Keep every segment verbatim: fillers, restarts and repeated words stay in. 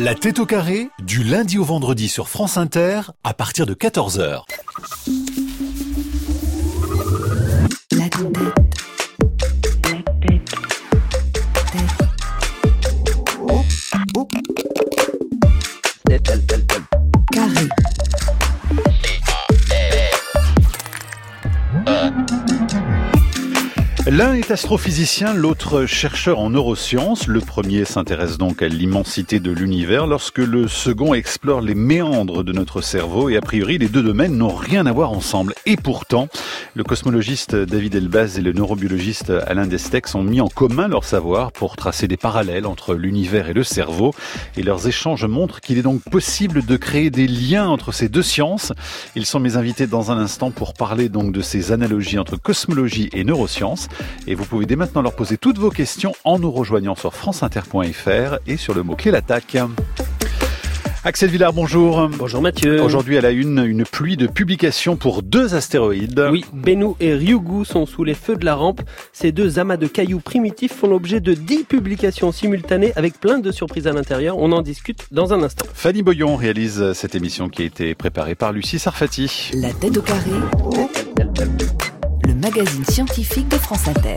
La tête au carré, du lundi au vendredi sur France Inter, à partir de quatorze heures. La tête. La tête. Carré. L'un est astrophysicien, l'autre chercheur en neurosciences. Le premier s'intéresse donc à l'immensité de l'univers, lorsque le second explore les méandres de notre cerveau. Et a priori, les deux domaines n'ont rien à voir ensemble. Et pourtant, le cosmologiste David Elbaz et le neurobiologiste Alain Destex ont mis en commun leur savoir pour tracer des parallèles entre l'univers et le cerveau. Et leurs échanges montrent qu'il est donc possible de créer des liens entre ces deux sciences. Ils sont mes invités dans un instant pour parler donc de ces analogies entre cosmologie et neurosciences. Et vous pouvez dès maintenant leur poser toutes vos questions en nous rejoignant sur franceinter point f r et sur le mot-clé l'attaque. Axel Villard, bonjour. Bonjour Mathieu. Aujourd'hui à la une, une pluie de publications pour deux astéroïdes. Oui, Bennu et Ryugu sont sous les feux de la rampe. Ces deux amas de cailloux primitifs font l'objet de dix publications simultanées avec plein de surprises à l'intérieur. On en discute dans un instant. Fanny Boyon réalise cette émission qui a été préparée par Lucie Sarfati. La tête au carré. Le magazine scientifique de France Inter.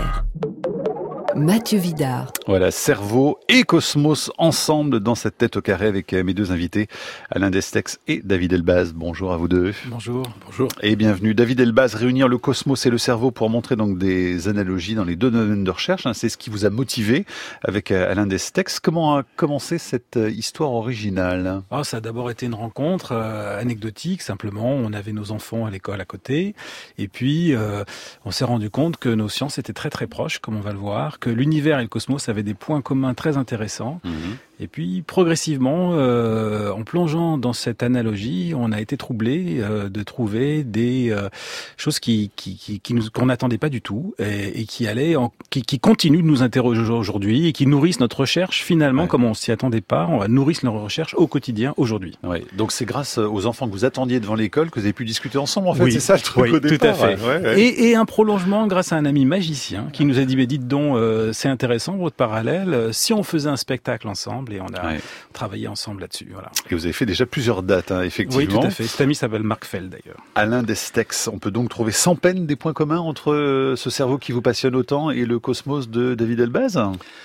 Mathieu Vidard. Voilà, cerveau et cosmos ensemble dans cette tête au carré avec mes deux invités, Alain Destex et David Elbaz. Bonjour à vous deux. Bonjour. Bonjour. Et bienvenue. David Elbaz, réunir le cosmos et le cerveau pour montrer donc des analogies dans les deux domaines de recherche. C'est ce qui vous a motivé avec Alain Destex. Comment a commencé cette histoire originale ? Oh, ça a d'abord été une rencontre euh, anecdotique, simplement. On avait nos enfants à l'école à côté. Et puis, euh, on s'est rendu compte que nos sciences étaient très très proches, comme on va le voir, que l'univers et le cosmos avaient des points communs très intéressants. Mmh. Et puis, progressivement, euh, en plongeant dans cette analogie, on a été troublé euh, de trouver des euh, choses qui, qui, qui, qui nous, qu'on n'attendait pas du tout et, et qui allaient, en, qui, qui continuent de nous interroger aujourd'hui et qui nourrissent notre recherche finalement, ouais. Comme on s'y attendait pas, on nourrissent notre recherche au quotidien aujourd'hui. Ouais. Donc c'est grâce aux enfants que vous attendiez devant l'école que vous avez pu discuter ensemble, en fait, oui. C'est ça le truc oui, au départ. Tout à fait. Ouais, ouais. Et, et un prolongement grâce à un ami magicien qui nous a dit, mais dites donc, euh, c'est intéressant votre parallèle. Si on faisait un spectacle ensemble, et on a ouais. travaillé ensemble là-dessus. Voilà. Et vous avez fait déjà plusieurs dates, hein, effectivement. Oui, tout à fait. Cet ami s'appelle Marc Fell, d'ailleurs. Alain Destex, on peut donc trouver sans peine des points communs entre ce cerveau qui vous passionne autant et le cosmos de David Elbaz ?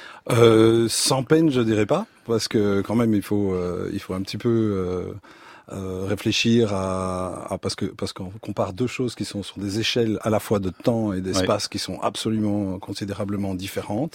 euh, Sans peine, je dirais pas, parce que quand même, il faut, euh, il faut un petit peu... Euh, Euh, réfléchir à, à parce que parce qu'on compare deux choses qui sont sur des échelles à la fois de temps et d'espace, ouais. Qui sont absolument considérablement différentes.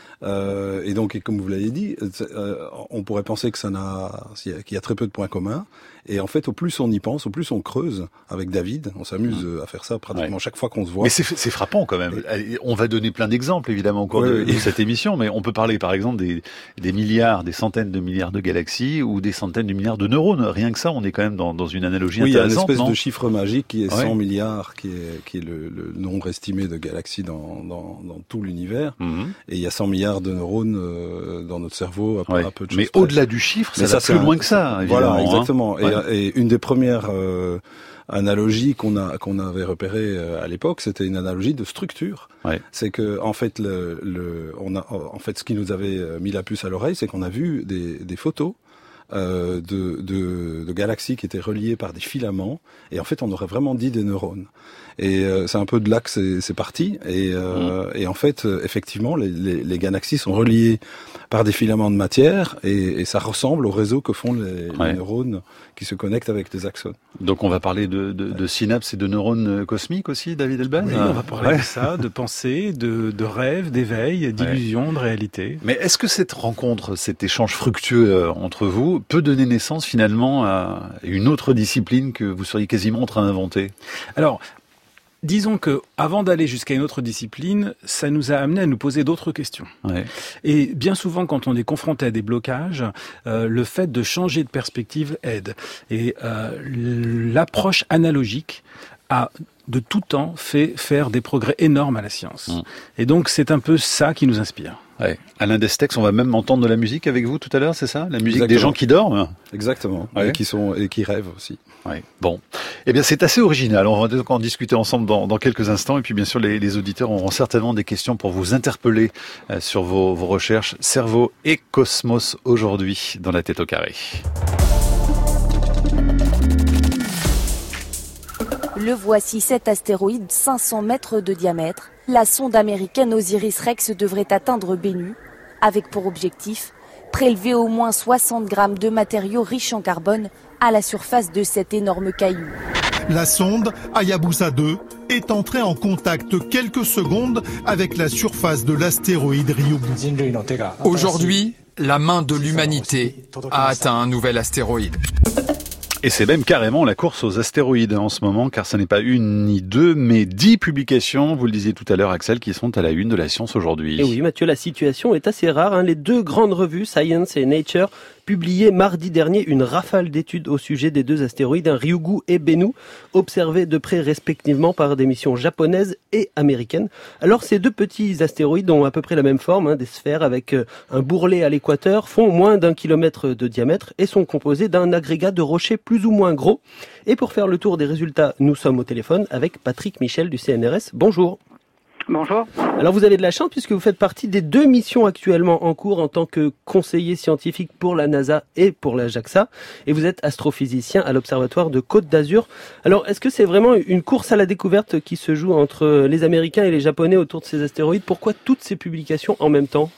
Euh, et donc, et comme vous l'avez dit, euh, on pourrait penser que ça n'a, qu'il y a très peu de points communs. Et en fait, au plus on y pense, au plus on creuse avec David. On s'amuse mmh. à faire ça pratiquement ouais. chaque fois qu'on se voit. Mais c'est, c'est frappant quand même. Et... On va donner plein d'exemples évidemment au cours ouais, de, oui. de cette émission, mais on peut parler par exemple des, des milliards, des centaines de milliards de galaxies ou des centaines de milliards de neurones. Rien que ça, on est quand même dans, dans une analogie oui, intéressante. Oui, il y a une espèce non de chiffre magique qui est ouais. cent milliards, qui est, qui est le, le nombre estimé de galaxies dans, dans, dans tout l'univers. Mmh. Et il y a cent milliards de neurones euh, dans notre cerveau à, ouais. à peu de choses. Mais près. Au-delà du chiffre, ça, ça va plus un... loin que ça. Voilà, exactement. Hein. Et, ouais. et une des première euh, analogie qu'on a qu'on avait repérée euh, à l'époque, c'était une analogie de structure. Ouais. C'est que en fait le, le on a en fait ce qui nous avait mis la puce à l'oreille, c'est qu'on a vu des, des photos euh, de, de de galaxies qui étaient reliées par des filaments, et en fait on aurait vraiment dit des neurones. Et euh, c'est un peu de là que c'est, c'est parti. Et, euh, mmh. et en fait, euh, effectivement, les, les, les galaxies sont reliées par des filaments de matière, et, et ça ressemble au réseau que font les, ouais. les neurones qui se connectent avec des axones. Donc on va parler de, de, de synapses et de neurones cosmiques aussi, David Elbaz. Oui, on va parler ouais. de ça, de pensée, de, de rêve, d'éveil, d'illusion, ouais. de réalité. Mais est-ce que cette rencontre, cet échange fructueux entre vous, peut donner naissance finalement à une autre discipline que vous seriez quasiment en train d'inventer ? Alors, disons que, avant d'aller jusqu'à une autre discipline, ça nous a amené à nous poser d'autres questions. Ouais. Et bien souvent, quand on est confronté à des blocages, euh, le fait de changer de perspective aide. Et euh, l'approche analogique a de tout temps fait faire des progrès énormes à la science. Mmh. Et donc, c'est un peu ça qui nous inspire. Ouais. Alain Destex, on va même entendre de la musique avec vous tout à l'heure, c'est ça? La musique Exactement. Des gens qui dorment? Exactement. Ouais. Et qui sont, et qui rêvent aussi. Ouais. Bon. Eh bien, c'est assez original. On va donc en discuter ensemble dans, dans quelques instants. Et puis, bien sûr, les, les auditeurs auront certainement des questions pour vous interpeller euh, sur vos, vos recherches cerveau et cosmos aujourd'hui dans La Tête au carré. Le voici, cet astéroïde cinq cents mètres de diamètre. La sonde américaine Osiris-Rex devrait atteindre Bennu, avec pour objectif prélever au moins soixante grammes de matériaux riches en carbone à la surface de cet énorme caillou. La sonde Hayabusa deux est entrée en contact quelques secondes avec la surface de l'astéroïde Ryugu. Aujourd'hui, la main de l'humanité a atteint un nouvel astéroïde. Et c'est même carrément la course aux astéroïdes en ce moment, car ce n'est pas une ni deux, mais dix publications, vous le disiez tout à l'heure Axel, qui sont à la une de la science aujourd'hui. Et oui Mathieu, la situation est assez rare. Hein. Les deux grandes revues, Science et Nature, publié mardi dernier une rafale d'études au sujet des deux astéroïdes, hein, Ryugu et Bennu, observés de près respectivement par des missions japonaises et américaines. Alors ces deux petits astéroïdes ont à peu près la même forme, hein, des sphères avec euh, un bourrelet à l'équateur, font moins d'un kilomètre de diamètre et sont composés d'un agrégat de rochers plus ou moins gros. Et pour faire le tour des résultats, nous sommes au téléphone avec Patrick Michel du C N R S. Bonjour. Bonjour. Alors vous avez de la chance puisque vous faites partie des deux missions actuellement en cours en tant que conseiller scientifique pour la NASA et pour la JAXA, et vous êtes astrophysicien à l'Observatoire de Côte d'Azur. Alors est-ce que c'est vraiment une course à la découverte qui se joue entre les Américains et les Japonais autour de ces astéroïdes? Pourquoi toutes ces publications en même temps?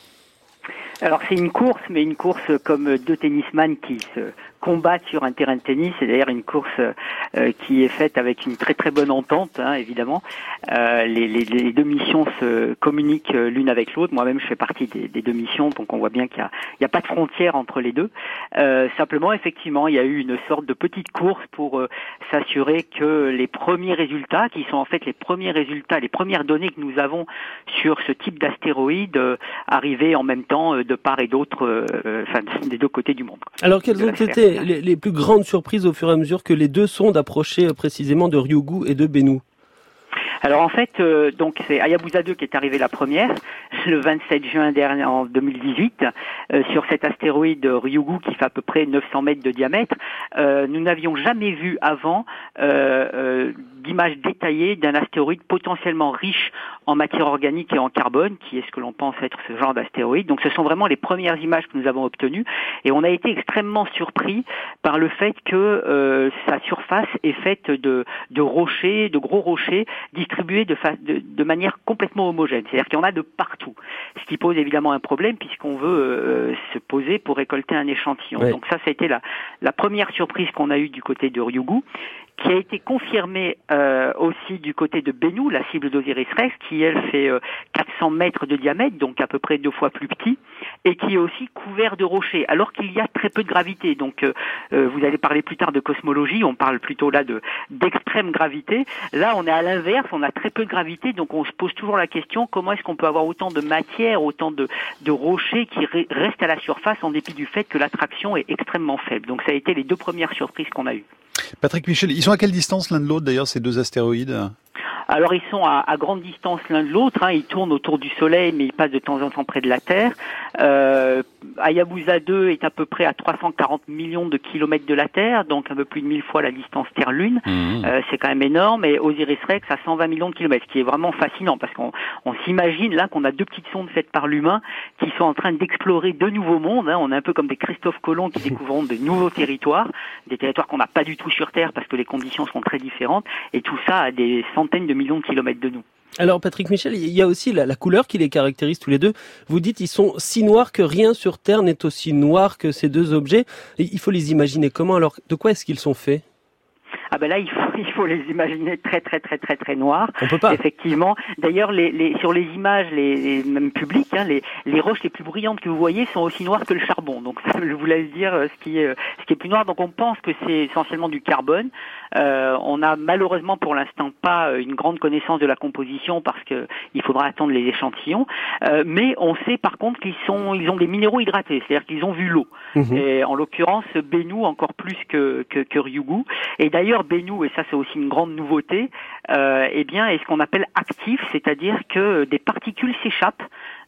Alors c'est une course, mais une course comme deux tennisman qui se combattent sur un terrain de tennis. C'est d'ailleurs une course euh, qui est faite avec une très très bonne entente, hein, évidemment. Euh, les, les, les deux missions se communiquent l'une avec l'autre. Moi-même, je fais partie des, des deux missions, donc on voit bien qu'il n'y a, il y a pas de frontière entre les deux. Euh, simplement, effectivement, il y a eu une sorte de petite course pour euh, s'assurer que les premiers résultats, qui sont en fait les premiers résultats, les premières données que nous avons sur ce type d'astéroïde, euh, arrivaient en même temps euh, de part et d'autre, euh, enfin des deux côtés du monde. Alors, quelles ont été les, les plus grandes surprises au fur et à mesure que les deux sondes approchaient précisément de Ryugu et de Bennu? Alors en fait, euh, donc c'est Hayabusa deux qui est arrivée la première, le vingt-sept juin dernier en deux mille dix-huit, euh, sur cet astéroïde Ryugu qui fait à peu près neuf cents mètres de diamètre. Euh, nous n'avions jamais vu avant euh, euh, d'images détaillées d'un astéroïde potentiellement riche en matière organique et en carbone, qui est ce que l'on pense être ce genre d'astéroïde. Donc ce sont vraiment les premières images que nous avons obtenues, et on a été extrêmement surpris par le fait que euh, sa surface est faite de, de rochers, de gros rochers, distribués de, fa- de, de manière complètement homogène. C'est-à-dire qu'il y en a de partout. Ce qui pose évidemment un problème puisqu'on veut euh, se poser pour récolter un échantillon. Ouais. Donc ça, ça a été la, la première surprise qu'on a eue du côté de Ryugu, qui a été confirmée euh, aussi du côté de Bennu, la cible d'Osiris-Rex, qui elle fait euh, quatre cents mètres de diamètre, donc à peu près deux fois plus petit, et qui est aussi couvert de rochers, alors qu'il y a très peu de gravité. Donc euh, vous allez parler plus tard de cosmologie, on parle plutôt là de d'extrême gravité. Là, on est à l'inverse, on a très peu de gravité, donc on se pose toujours la question, comment est-ce qu'on peut avoir autant de matière, autant de, de rochers qui re- restent à la surface en dépit du fait que l'attraction est extrêmement faible. Donc ça a été les deux premières surprises qu'on a eues. Patrick Michel, ils sont à quelle distance l'un de l'autre d'ailleurs, ces deux astéroïdes ? Alors ils sont à, à grande distance l'un de l'autre, hein. Ils tournent autour du Soleil, mais ils passent de temps en temps près de la Terre. Euh, Hayabusa deux est à peu près à trois cent quarante millions de kilomètres de la Terre, donc un peu plus de mille fois la distance Terre-Lune. Mmh. Euh, c'est quand même énorme. Et Osiris-Rex à cent vingt millions de kilomètres, ce qui est vraiment fascinant, parce qu'on on s'imagine là qu'on a deux petites sondes faites par l'humain qui sont en train d'explorer de nouveaux mondes. Hein. On est un peu comme des Christophe Colomb qui découvrent de nouveaux territoires, des territoires qu'on n'a pas du tout sur Terre parce que les conditions sont très différentes. Et tout ça à des centaines de millions de kilomètres de nous. Alors Patrick Michel, il y a aussi la, la couleur qui les caractérise tous les deux. Vous dites ils sont si noirs que rien sur Terre n'est aussi noir que ces deux objets. Et il faut les imaginer comment? Alors de quoi est-ce qu'ils sont faits? Ah ben là, il faut, il faut les imaginer très très très très très noirs. On peut pas. Effectivement. D'ailleurs, les, les, sur les images, les, les même publiques, hein, les, les roches les plus brillantes que vous voyez sont aussi noires que le charbon. Donc, ça, je vous laisse dire ce qui est, ce qui est plus noir. Donc, on pense que c'est essentiellement du carbone. Euh, on a malheureusement pour l'instant pas une grande connaissance de la composition parce que il faudra attendre les échantillons. Euh, mais on sait par contre qu'ils sont, ils ont des minéraux hydratés, c'est-à-dire qu'ils ont vu l'eau. Mmh. Et en l'occurrence, Bennu encore plus que, que, que Ryugu. Et d'ailleurs, Bennu, et ça c'est aussi une grande nouveauté, euh, eh bien est ce qu'on appelle actif, c'est-à-dire que des particules s'échappent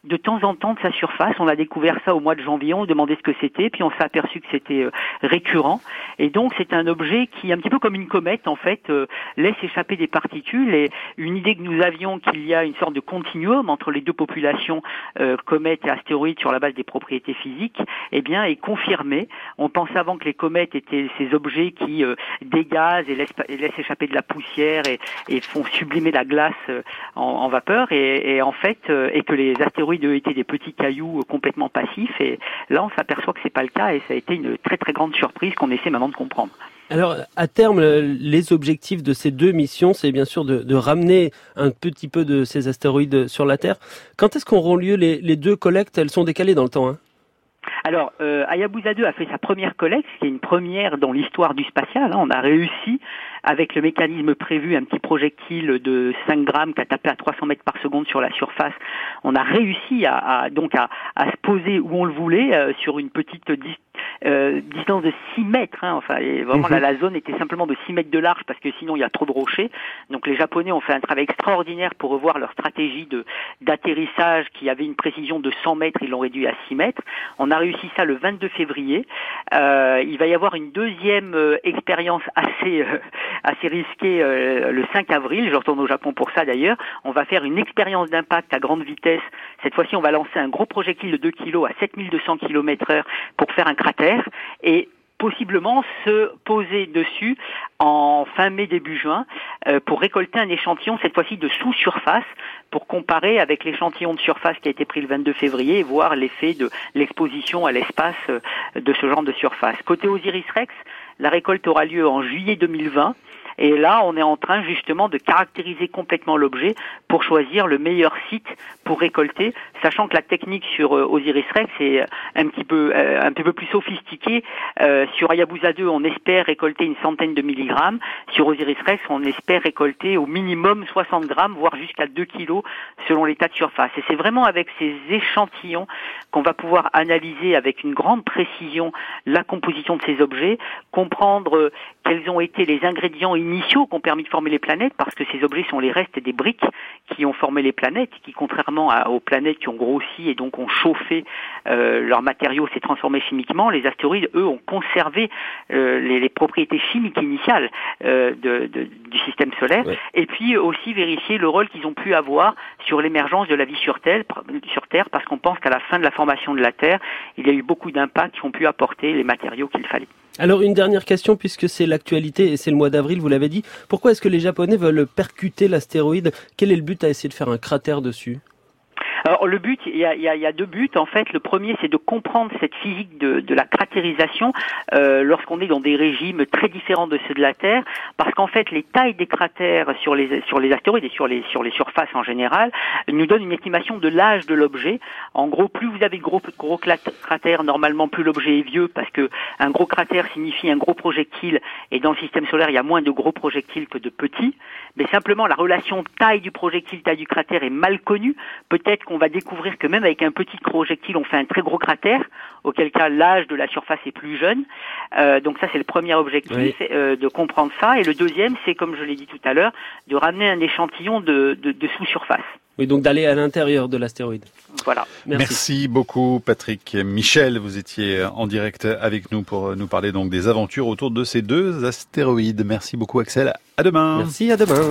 de temps en temps de sa surface. On a découvert ça au mois de janvier, on demandait ce que c'était, puis on s'est aperçu que c'était euh, récurrent. Et donc c'est un objet qui, un petit peu comme une comète en fait, euh, laisse échapper des particules. Et une idée que nous avions qu'il y a une sorte de continuum entre les deux populations, euh, comètes et astéroïdes, sur la base des propriétés physiques, eh bien est confirmée. On pensait avant que les comètes étaient ces objets qui euh, dégazent et laissent, et laissent échapper de la poussière et, et font sublimer la glace euh, en, en vapeur, et, et en fait euh, et que les astéroïdes eux, étaient des petits cailloux euh, complètement passifs. Et là on s'aperçoit que c'est pas le cas, et ça a été une très très grande surprise qu'on essaie maintenant de comprendre. Alors, à terme, les objectifs de ces deux missions, c'est bien sûr de, de ramener un petit peu de ces astéroïdes sur la Terre. Quand est-ce qu'auront lieu les, les deux collectes? Elles sont décalées dans le temps, hein. Alors, euh, Hayabusa deux a fait sa première collecte, ce qui est une première dans l'histoire du spatial. Hein. On a réussi, avec le mécanisme prévu, un petit projectile de cinq grammes qui a tapé à trois cents mètres par seconde sur la surface. On a réussi à, à donc à, à se poser où on le voulait, euh, sur une petite dis, euh, distance de six mètres. Hein. Enfin, et vraiment, mmh. là, la zone était simplement de six mètres de large, parce que sinon il y a trop de rochers. Donc les Japonais ont fait un travail extraordinaire pour revoir leur stratégie de d'atterrissage qui avait une précision de cent mètres, ils l'ont réduit à six mètres. On a réussi ça le vingt-deux février. Euh, il va y avoir une deuxième euh, expérience assez euh, assez risquée euh, le cinq avril. Je retourne au Japon pour ça d'ailleurs. On va faire une expérience d'impact à grande vitesse. Cette fois-ci, on va lancer un gros projectile de deux kilos à sept mille deux cents kilomètres heure pour faire un cratère et possiblement se poser dessus en fin mai, début juin, euh, pour récolter un échantillon, cette fois-ci de sous-surface, pour comparer avec l'échantillon de surface qui a été pris le vingt-deux février et voir l'effet de l'exposition à l'espace euh, de ce genre de surface. Côté Osiris-Rex, la récolte aura lieu en juillet deux mille vingt. Et là, on est en train justement de caractériser complètement l'objet pour choisir le meilleur site pour récolter, sachant que la technique sur euh, Osiris-Rex est un petit peu euh, un petit peu plus sophistiquée. Euh, sur Hayabusa deux, on espère récolter une centaine de milligrammes. Sur Osiris-Rex, on espère récolter au minimum soixante grammes, voire jusqu'à deux kilos, selon l'état de surface. Et c'est vraiment avec ces échantillons qu'on va pouvoir analyser avec une grande précision la composition de ces objets, comprendre euh, quels ont été les ingrédients initiaux qui ont permis de former les planètes, parce que ces objets sont les restes des briques qui ont formé les planètes, qui contrairement à, aux planètes qui ont grossi et donc ont chauffé, euh, leurs matériaux s'est transformé chimiquement, les astéroïdes, eux, ont conservé euh, les, les propriétés chimiques initiales euh, de, de, du système solaire, ouais. Et puis aussi vérifier le rôle qu'ils ont pu avoir sur l'émergence de la vie sur Terre, sur Terre, parce qu'on pense qu'à la fin de la formation de la Terre, il y a eu beaucoup d'impacts qui ont pu apporter les matériaux qu'il fallait. Alors une dernière question, puisque c'est l'actualité et c'est le mois d'avril, vous l'avez dit. Pourquoi est-ce que les Japonais veulent percuter l'astéroïde? Quel est le but à essayer de faire un cratère dessus? Alors le but, il y a, il y a, il y a deux buts en fait. Le premier, c'est de comprendre cette physique de, de la cratérisation euh, lorsqu'on est dans des régimes très différents de ceux de la Terre, parce qu'en fait les tailles des cratères sur les sur les astéroïdes et sur les sur les surfaces en général nous donnent une estimation de l'âge de l'objet. En gros, plus vous avez de gros gros cratères, normalement plus l'objet est vieux, parce que un gros cratère signifie un gros projectile, et dans le système solaire il y a moins de gros projectiles que de petits. Mais simplement la relation taille du projectile, taille du cratère est mal connue. Peut-être qu'on va découvrir que même avec un petit projectile, on fait un très gros cratère, auquel cas l'âge de la surface est plus jeune. Euh, donc ça, c'est le premier objectif, oui. euh, de comprendre ça. Et le deuxième, c'est, comme je l'ai dit tout à l'heure, de ramener un échantillon de, de, de sous-surface. Oui, donc d'aller à l'intérieur de l'astéroïde. Voilà. Merci. Merci beaucoup, Patrick. Michel, vous étiez en direct avec nous pour nous parler donc des aventures autour de ces deux astéroïdes. Merci beaucoup, Axel. À demain. Merci, à demain.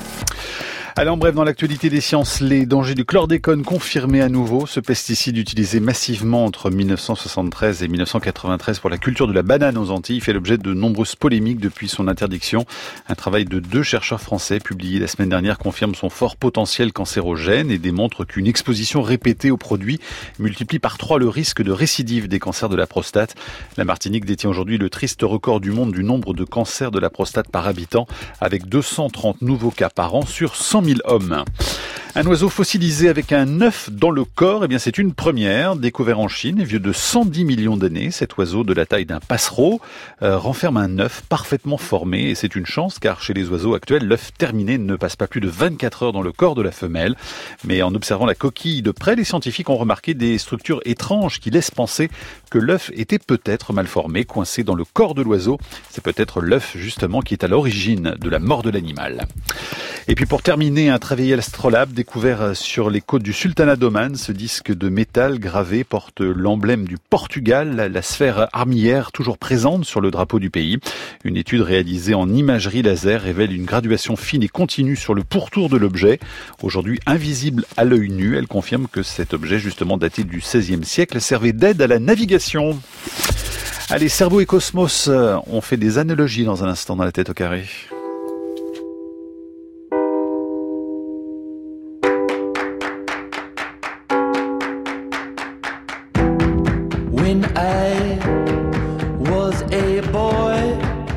Allez, en bref, dans l'actualité des sciences, les dangers du chlordécone confirmés à nouveau. Ce pesticide utilisé massivement entre mille neuf cent soixante-treize et mille neuf cent quatre-vingt-treize pour la culture de la banane aux Antilles fait l'objet de nombreuses polémiques depuis son interdiction. Un travail de deux chercheurs français publié la semaine dernière confirme son fort potentiel cancérogène et démontre qu'une exposition répétée au produit multiplie par trois le risque de récidive des cancers de la prostate. La Martinique détient aujourd'hui le triste record du monde du nombre de cancers de la prostate par habitant, avec deux cent trente nouveaux cas par an sur cent mille hommes. Un oiseau fossilisé avec un œuf dans le corps, eh bien c'est une première, découvert en Chine, vieux de cent dix millions d'années. Cet oiseau de la taille d'un passereau euh, renferme un œuf parfaitement formé, et c'est une chance car chez les oiseaux actuels, l'œuf terminé ne passe pas plus de vingt-quatre heures dans le corps de la femelle. Mais en observant la coquille de près, les scientifiques ont remarqué des structures étranges qui laissent penser que l'œuf était peut-être mal formé, coincé dans le corps de l'oiseau. C'est peut-être l'œuf justement qui est à l'origine de la mort de l'animal. Et puis pour terminer, terminé un Travail Astrolabe découvert sur les côtes du Sultanat d'Oman. Ce disque de métal gravé porte l'emblème du Portugal, la sphère armillaire toujours présente sur le drapeau du pays. Une étude réalisée en imagerie laser révèle une graduation fine et continue sur le pourtour de l'objet. Aujourd'hui invisible à l'œil nu, elle confirme que cet objet, justement daté du seizième siècle, servait d'aide à la navigation. Allez, cerveau et cosmos, on fait des analogies dans un instant dans la tête au carré. When I was a boy,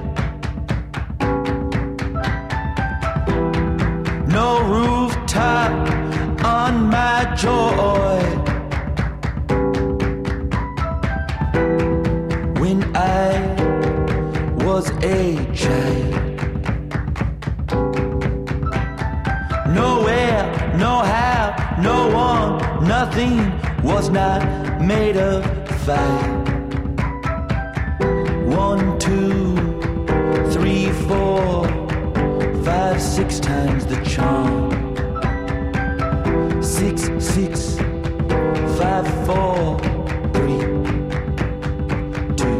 no rooftop on my joy. When I was a child, nowhere, no how, no one, nothing was not made of fire. One, two, three, four, five, six times the charm. Six, six, five, four, three, two,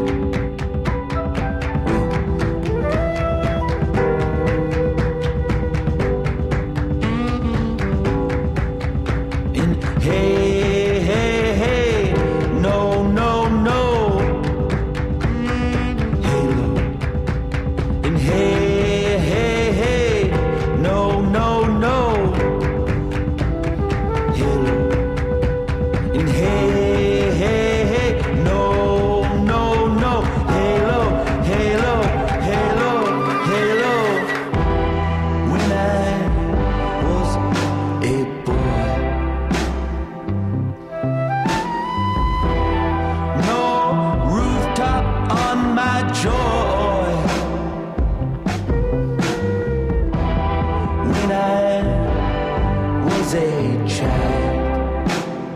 one. In hey, hey, hey, no, no, no. Halo. In hey, hey, hey, no, no, no. Halo. In hey, hey, hey, no, no, no. Halo, halo, halo, halo. When I was a boy, no rooftop on my joy. When I was a child,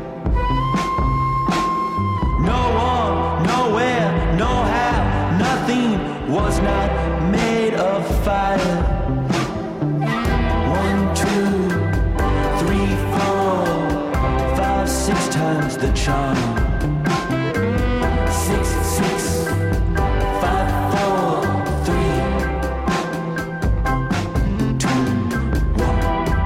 no one, nowhere, no how, nothing was not made of fire. One, two, three, four, five, six times the charm. Six, six, five, four, three, two, one.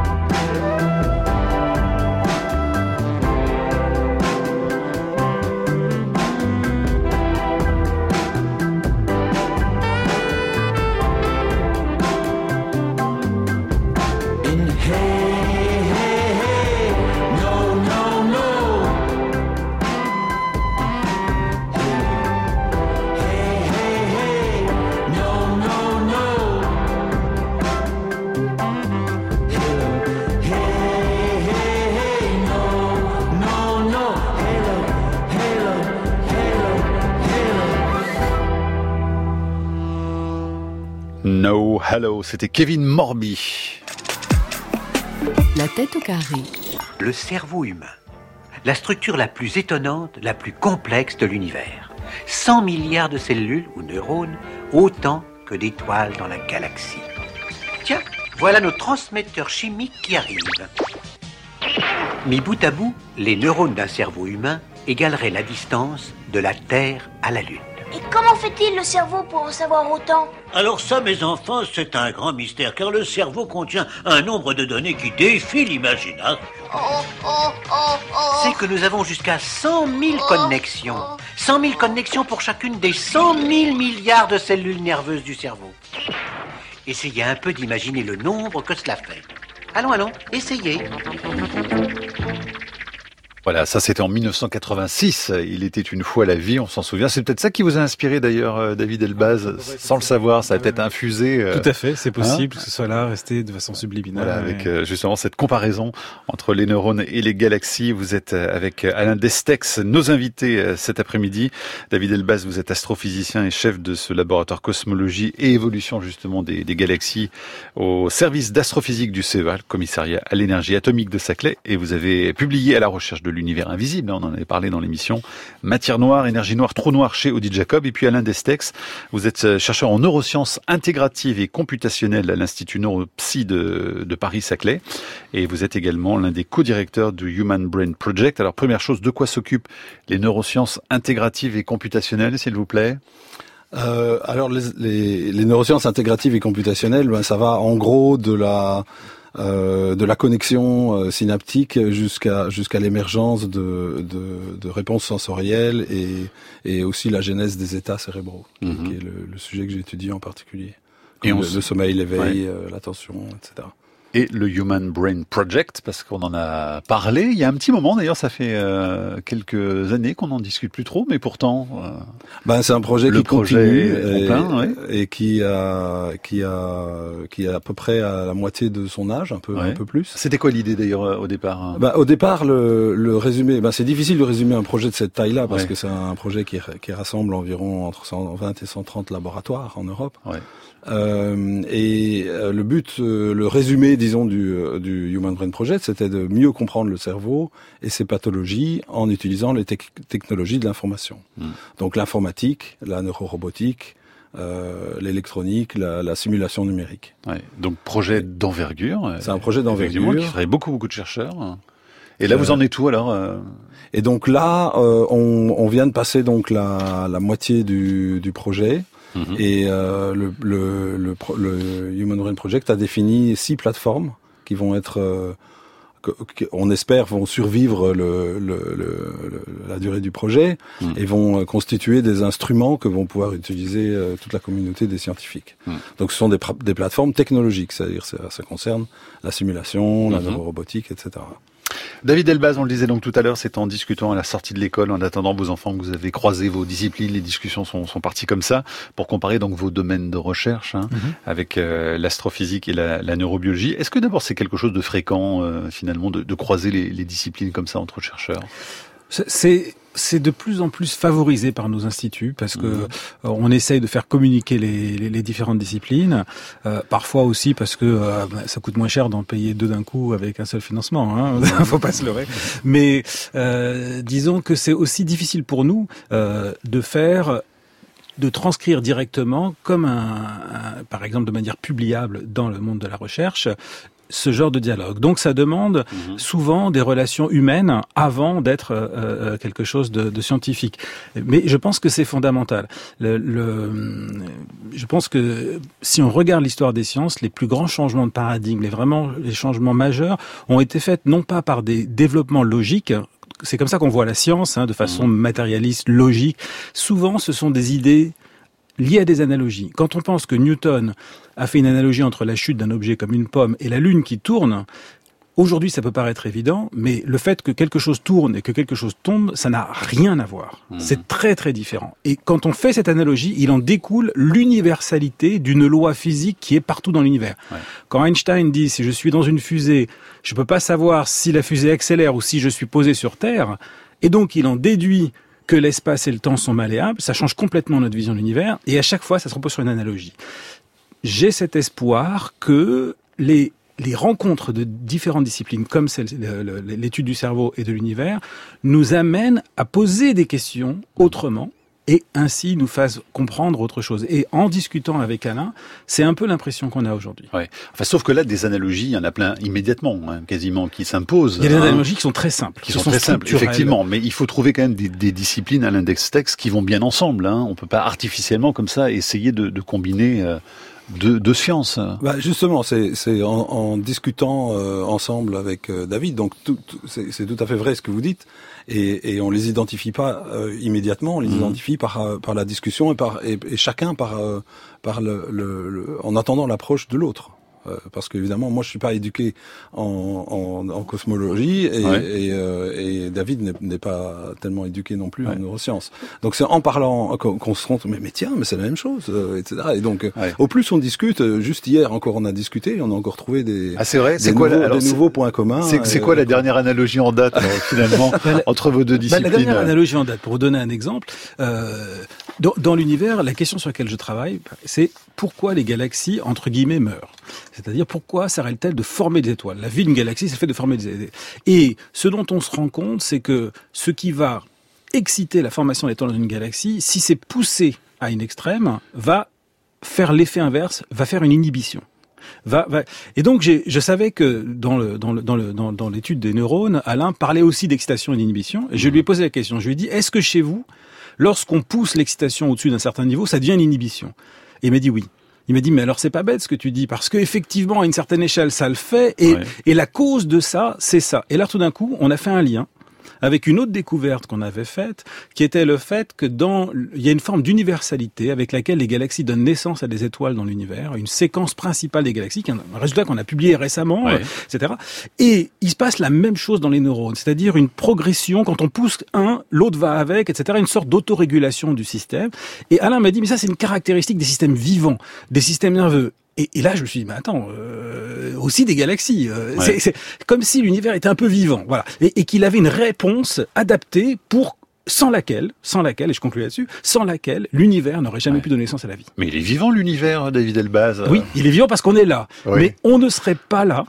In hey, hey, hey, no, no, no. Hey, hey, hey, no, no, no. Halo, hey, hey, hey, no, no, no. Halo, halo, halo, halo. No Hello, c'était Kevin Morby. La tête au carré. Le cerveau humain. La structure la plus étonnante, la plus complexe de l'univers. cent milliards de cellules ou neurones, autant que d'étoiles dans la galaxie. Tiens, voilà nos transmetteurs chimiques qui arrivent. Mis bout à bout, les neurones d'un cerveau humain égaleraient la distance de la Terre à la Lune. Et comment fait-il le cerveau pour en savoir autant? Alors ça, mes enfants, c'est un grand mystère, car le cerveau contient un nombre de données qui défie l'imagination. Oh, oh, oh, oh. C'est que nous avons jusqu'à cent mille connexions. cent mille connexions pour chacune des cent mille milliards de cellules nerveuses du cerveau. Essayez un peu d'imaginer le nombre que cela fait. Allons, allons, essayez. Voilà, ça c'était en mille neuf cent quatre-vingt-six, il était une fois la vie, on s'en souvient. C'est peut-être ça qui vous a inspiré d'ailleurs, David Elbaz, sans le savoir, ça a peut-être infusé. Euh, Tout à fait, c'est possible hein que ce soit là, resté de façon subliminale. Voilà, ouais. avec euh, justement cette comparaison entre les neurones et les galaxies. Vous êtes avec Alain Destex, nos invités euh, cet après-midi. David Elbaz, vous êtes astrophysicien et chef de ce laboratoire cosmologie et évolution justement des, des galaxies au service d'astrophysique du C E A, le commissariat à l'énergie atomique de Saclay, et vous avez publié à la recherche de l'univers invisible, on en avait parlé dans l'émission. Matière noire, énergie noire, trou noir chez Odile Jacob. Et puis Alain Destex, vous êtes chercheur en neurosciences intégratives et computationnelles à l'Institut Neuropsy de, de Paris-Saclay. Et vous êtes également l'un des co-directeurs du Human Brain Project. Alors première chose, de quoi s'occupent les neurosciences intégratives et computationnelles, s'il vous plaît ? Euh, alors les, les, les neurosciences intégratives et computationnelles, ben, ça va en gros de la euh, de la connexion euh, synaptique jusqu'à jusqu'à l'émergence de, de, de réponses sensorielles et, et aussi la genèse des états cérébraux, qui, mm-hmm. qui est le, le sujet que j'ai étudié en particulier. Comme et on le, s... le sommeil, l'éveil, ouais. euh, l'attention, et cetera. Et le Human Brain Project, parce qu'on en a parlé il y a un petit moment, d'ailleurs ça fait euh, quelques années qu'on n'en discute plus trop, mais pourtant... Euh, ben, c'est un projet qui projet continue et, plein, ouais. et qui a qui a qui a à peu près à la moitié de son âge, un peu ouais. un peu plus. C'était quoi l'idée d'ailleurs au départ ? Ben, au départ, le, le résumé, ben, c'est difficile de résumer un projet de cette taille-là parce ouais. que c'est un projet qui, qui rassemble environ entre cent vingt et cent trente laboratoires en Europe. Ouais. Euh, et euh, le but, euh, le résumé, disons, du, euh, du Human Brain Project, c'était de mieux comprendre le cerveau et ses pathologies en utilisant les te- technologies de l'information. Mmh. Donc l'informatique, la neurorobotique, euh, l'électronique, la, la simulation numérique. Ouais. Donc projet d'envergure. C'est un projet d'envergure qui ferait beaucoup beaucoup de chercheurs. Et là, euh, vous en êtes où alors euh... Et donc là, euh, on, on vient de passer donc la, la moitié du, du projet. Mmh. Et euh, le, le, le, le Human Brain Project a défini six plateformes qui vont être, euh, que, que, on espère, vont survivre le, le, le, le, la durée du projet mmh. et vont euh, constituer des instruments que vont pouvoir utiliser euh, toute la communauté des scientifiques. Mmh. Donc ce sont des, des plateformes technologiques, c'est-à-dire ça, ça concerne la simulation, mmh. la neurorobotique, et cetera. David Elbaz, on le disait donc tout à l'heure, c'est en discutant à la sortie de l'école, en attendant vos enfants, que vous avez croisé vos disciplines, les discussions sont, sont parties comme ça, pour comparer donc vos domaines de recherche, hein, mm-hmm. avec euh, l'astrophysique et la, la neurobiologie. Est-ce que d'abord c'est quelque chose de fréquent, euh, finalement, de, de croiser les, les disciplines comme ça entre chercheurs ? C'est, c'est de plus en plus favorisé par nos instituts parce que mmh. euh, on essaye de faire communiquer les, les, les différentes disciplines. Euh, parfois aussi parce que euh, ça coûte moins cher d'en payer deux d'un coup avec un seul financement. Hein, mmh. Faut pas se leurrer. Mais euh, disons que c'est aussi difficile pour nous euh, de faire. de transcrire directement, comme un, un, par exemple de manière publiable dans le monde de la recherche, ce genre de dialogue. Donc ça demande mmh. souvent des relations humaines avant d'être euh, quelque chose de, de scientifique. Mais je pense que c'est fondamental. Le, le, je pense que si on regarde l'histoire des sciences, les plus grands changements de paradigme, les vraiment les changements majeurs, ont été faits non pas par des développements logiques. C'est comme ça qu'on voit la science, hein, de façon mmh. matérialiste, logique. Souvent, ce sont des idées liées à des analogies. Quand on pense que Newton a fait une analogie entre la chute d'un objet comme une pomme et la Lune qui tourne, aujourd'hui ça peut paraître évident, mais le fait que quelque chose tourne et que quelque chose tombe, ça n'a rien à voir. Mmh. C'est très très différent. Et quand on fait cette analogie, il en découle l'universalité d'une loi physique qui est partout dans l'univers. Ouais. Quand Einstein dit « si je suis dans une fusée, je ne peux pas savoir si la fusée accélère ou si je suis posé sur Terre », et donc il en déduit que l'espace et le temps sont malléables, ça change complètement notre vision de l'univers, et à chaque fois, ça se repose sur une analogie. J'ai cet espoir que les, les rencontres de différentes disciplines, comme celle, l'étude du cerveau et de l'univers, nous amènent à poser des questions autrement, et ainsi nous fasse comprendre autre chose. Et en discutant avec Alain, c'est un peu l'impression qu'on a aujourd'hui. Ouais. Enfin, sauf que là, des analogies, il y en a plein immédiatement, hein, quasiment, qui s'imposent. Il y a des hein, analogies qui sont très simples. Qui, qui sont, sont très simples, effectivement. Mais il faut trouver quand même des, des disciplines à l'index texte qui vont bien ensemble. Hein. On peut pas artificiellement, comme ça, essayer de, de combiner... Euh, De, de science. Bah justement, c'est, c'est en, en discutant euh, ensemble avec euh, David. Donc tout, tout, c'est, c'est tout à fait vrai ce que vous dites, et, et on les identifie pas euh, immédiatement. On les mmh. identifie par euh, par la discussion et par et, et chacun par euh, par le, le, le en attendant l'approche de l'autre. Euh, parce qu'évidemment, moi, je suis pas éduqué en, en, en cosmologie et, ouais. et, euh, et David n'est, n'est pas tellement éduqué non plus ouais. en neurosciences. Donc c'est en parlant qu'on, qu'on se rend mais, mais tiens, mais c'est la même chose, euh, et cetera. Et donc, ouais. au plus on discute, juste hier encore on a discuté, on a encore trouvé des, ah, c'est vrai, des, c'est nouveaux, quoi, alors, des nouveaux points communs. C'est, c'est quoi euh, la dernière analogie en date alors, finalement entre vos deux disciplines? Bah, la dernière analogie en date, pour vous donner un exemple, euh, dans, dans l'univers, la question sur laquelle je travaille, c'est pourquoi les galaxies entre guillemets meurent. C'est-à-dire, pourquoi s'arrête-t-elle de former des étoiles? La vie d'une galaxie, c'est le fait de former des étoiles. Et ce dont on se rend compte, c'est que ce qui va exciter la formation d'étoiles dans une galaxie, si c'est poussé à une extrême, va faire l'effet inverse, va faire une inhibition. Va, va. Et donc, j'ai, je savais que dans, le, dans, le, dans, le, dans, dans l'étude des neurones, Alain parlait aussi d'excitation et d'inhibition. Et je lui ai posé la question. Je lui ai dit, est-ce que chez vous, lorsqu'on pousse l'excitation au-dessus d'un certain niveau, ça devient une inhibition? Et il m'a dit oui. Il m'a dit, mais alors c'est pas bête ce que tu dis, parce que effectivement, à une certaine échelle, ça le fait, et, ouais. et la cause de ça, c'est ça. Et là, tout d'un coup, on a fait un lien avec une autre découverte qu'on avait faite, qui était le fait que dans, il y a une forme d'universalité avec laquelle les galaxies donnent naissance à des étoiles dans l'univers, une séquence principale des galaxies, un résultat qu'on a publié récemment, ouais. et cetera. Et il se passe la même chose dans les neurones, c'est-à-dire une progression, quand on pousse un, l'autre va avec, et cetera, une sorte d'autorégulation du système. Et Alain m'a dit, mais ça c'est une caractéristique des systèmes vivants, des systèmes nerveux. Et, et là, je me suis dit, mais attends, euh, aussi des galaxies. Euh, ouais. c'est, c'est comme si l'univers était un peu vivant, voilà, et, et qu'il avait une réponse adaptée pour sans laquelle, sans laquelle, et je conclue là-dessus, sans laquelle l'univers n'aurait jamais ouais. pu donner naissance à la vie. Mais il est vivant l'univers, David Elbaz. Oui, il est vivant parce qu'on est là. Oui. Mais on ne serait pas là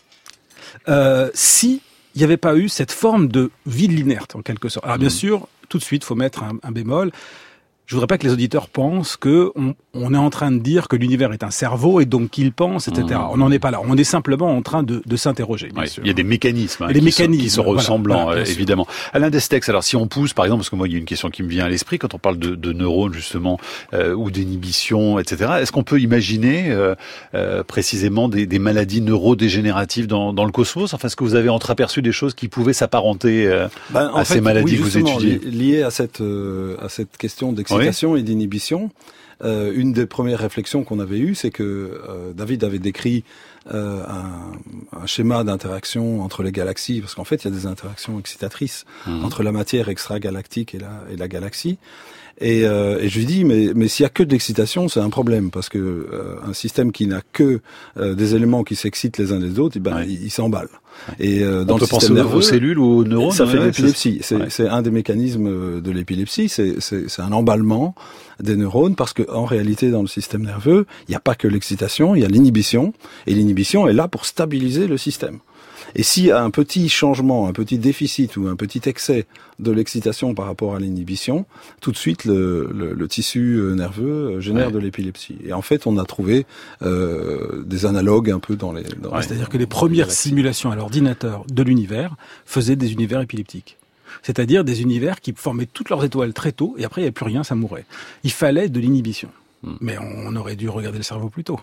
euh, si il n'y avait pas eu cette forme de vide l'inerte, en quelque sorte. Alors bien mmh. sûr, tout de suite, faut mettre un, un bémol. Je voudrais pas que les auditeurs pensent que on, on est en train de dire que l'univers est un cerveau et donc qu'il pense, et cetera. Mmh. On n'en est pas là. On est simplement en train de, de s'interroger. Bien ouais, sûr. Il y a des mécanismes, hein, des qui, mécanismes sont, qui sont ressemblants, voilà, voilà, évidemment. Alain Destex, alors si on pousse, par exemple, parce que moi il y a une question qui me vient à l'esprit quand on parle de, de neurones justement euh, ou d'inhibition, et cetera. Est-ce qu'on peut imaginer euh, euh, précisément des, des maladies neurodégénératives dans, dans le cosmos? Enfin, est-ce que vous avez entreaperçu des choses qui pouvaient s'apparenter euh, ben, à fait, ces maladies oui, que vous étudiez? Liées à cette euh, à cette question d'excitation oui. et d'inhibition. Euh, une des premières réflexions qu'on avait eues, c'est que euh, David avait décrit euh, un, un schéma d'interaction entre les galaxies, parce qu'en fait, il y a des interactions excitatrices mmh. entre la matière extragalactique et la, et la galaxie. Et, euh, et je lui dis, mais, mais s'il y a que de l'excitation, c'est un problème, parce que euh, un système qui n'a que euh, des éléments qui s'excitent les uns les autres, eh ben, ouais. il, il s'emballe. Et euh, dans on le peut penser nerveux, aux cellules ou aux neurones. Ça fait ouais, l'épilepsie. C'est, ouais. c'est un des mécanismes de l'épilepsie. C'est, c'est, c'est un emballement des neurones, parce que en réalité, dans le système nerveux, il n'y a pas que l'excitation, il y a l'inhibition, et l'inhibition est là pour stabiliser le système. Et s'il y a un petit changement, un petit déficit ou un petit excès de l'excitation par rapport à l'inhibition, tout de suite le, le, le tissu nerveux génère ouais. de l'épilepsie. Et en fait, on a trouvé euh, des analogues un peu dans les... Dans ouais, les c'est-à-dire que les premières simulations à l'ordinateur de l'univers faisaient des univers épileptiques. C'est-à-dire des univers qui formaient toutes leurs étoiles très tôt, et après il n'y avait plus rien, ça mourait. Il fallait de l'inhibition. Mais on aurait dû regarder le cerveau plus tôt.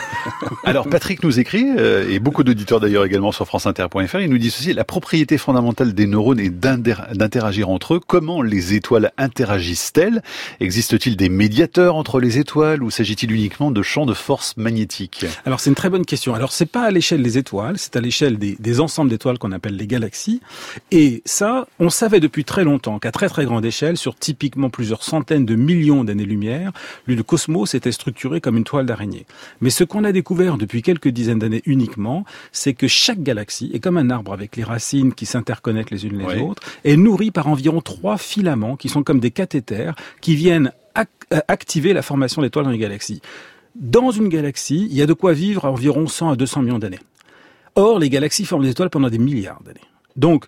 Alors Patrick nous écrit, euh, et beaucoup d'auditeurs d'ailleurs également sur france inter point f r, il nous dit ceci: la propriété fondamentale des neurones est d'interagir entre eux. Comment les étoiles interagissent-elles? Existe-t-il des médiateurs entre les étoiles, ou s'agit-il uniquement de champs de force magnétique? Alors c'est une très bonne question. Alors c'est pas à l'échelle des étoiles, c'est à l'échelle des, des ensembles d'étoiles qu'on appelle les galaxies. Et ça, on savait depuis très longtemps qu'à très très grande échelle, sur typiquement plusieurs centaines de millions d'années-lumière, le cosmos était structuré comme une toile d'araignée. Mais ce qu'on a découvert depuis quelques dizaines d'années uniquement, c'est que chaque galaxie est comme un arbre avec les racines qui s'interconnectent les unes les oui. autres, et nourrie par environ trois filaments qui sont comme des cathéters qui viennent ac- activer la formation d'étoiles dans les galaxies. Dans une galaxie, il y a de quoi vivre à environ cent à deux cents millions d'années. Or, les galaxies forment des étoiles pendant des milliards d'années. Donc,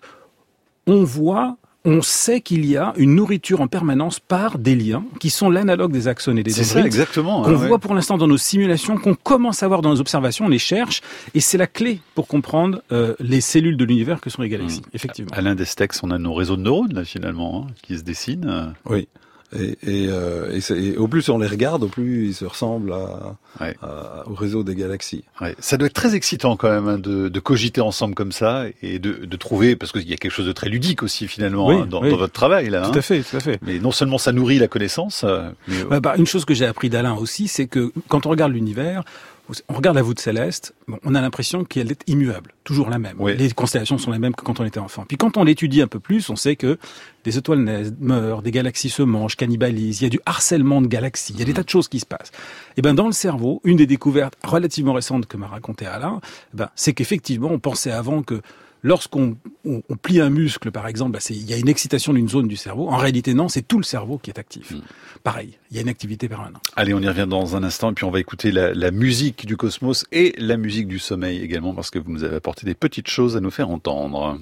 on voit... on sait qu'il y a une nourriture en permanence par des liens qui sont l'analogue des axones et des dendrites. C'est ça, exactement. Qu'on ouais. voit pour l'instant dans nos simulations, qu'on commence à voir dans nos observations, on les cherche, et c'est la clé pour comprendre euh, les cellules de l'univers que sont les galaxies, mmh. effectivement. Alain Destex, on a nos réseaux de neurones, là, finalement, hein, qui se dessinent. Oui. Et, et, euh, et, c'est, et au plus on les regarde, au plus ils se ressemblent à, ouais. à, au réseau des galaxies. Ouais. Ça doit être très excitant quand même hein, de, de cogiter ensemble comme ça et de, de trouver, parce qu'il y a quelque chose de très ludique aussi finalement oui, hein, dans, oui. dans votre travail là. Tout hein. à fait, tout à fait. Mais non seulement ça nourrit la connaissance. Mais... Bah, bah, une chose que j'ai appris d'Alain aussi, c'est que quand on regarde l'univers, on regarde la voûte céleste, bon, on a l'impression qu'elle est immuable, toujours la même. Oui. Les constellations sont les mêmes que quand on était enfant. Puis quand on l'étudie un peu plus, on sait que des étoiles naissent, meurent, des galaxies se mangent, cannibalisent, il y a du harcèlement de galaxies, il y a des tas de choses qui se passent. Et ben dans le cerveau, une des découvertes relativement récentes que m'a raconté Alain, ben c'est qu'effectivement on pensait avant que lorsqu'on on, on plie un muscle, par exemple, bah c'est, il y a une excitation d'une zone du cerveau. En réalité, non, c'est tout le cerveau qui est actif. Mmh. Pareil, il y a une activité permanente. Allez, on y revient dans un instant, et puis on va écouter la, la musique du cosmos et la musique du sommeil également, parce que vous nous avez apporté des petites choses à nous faire entendre.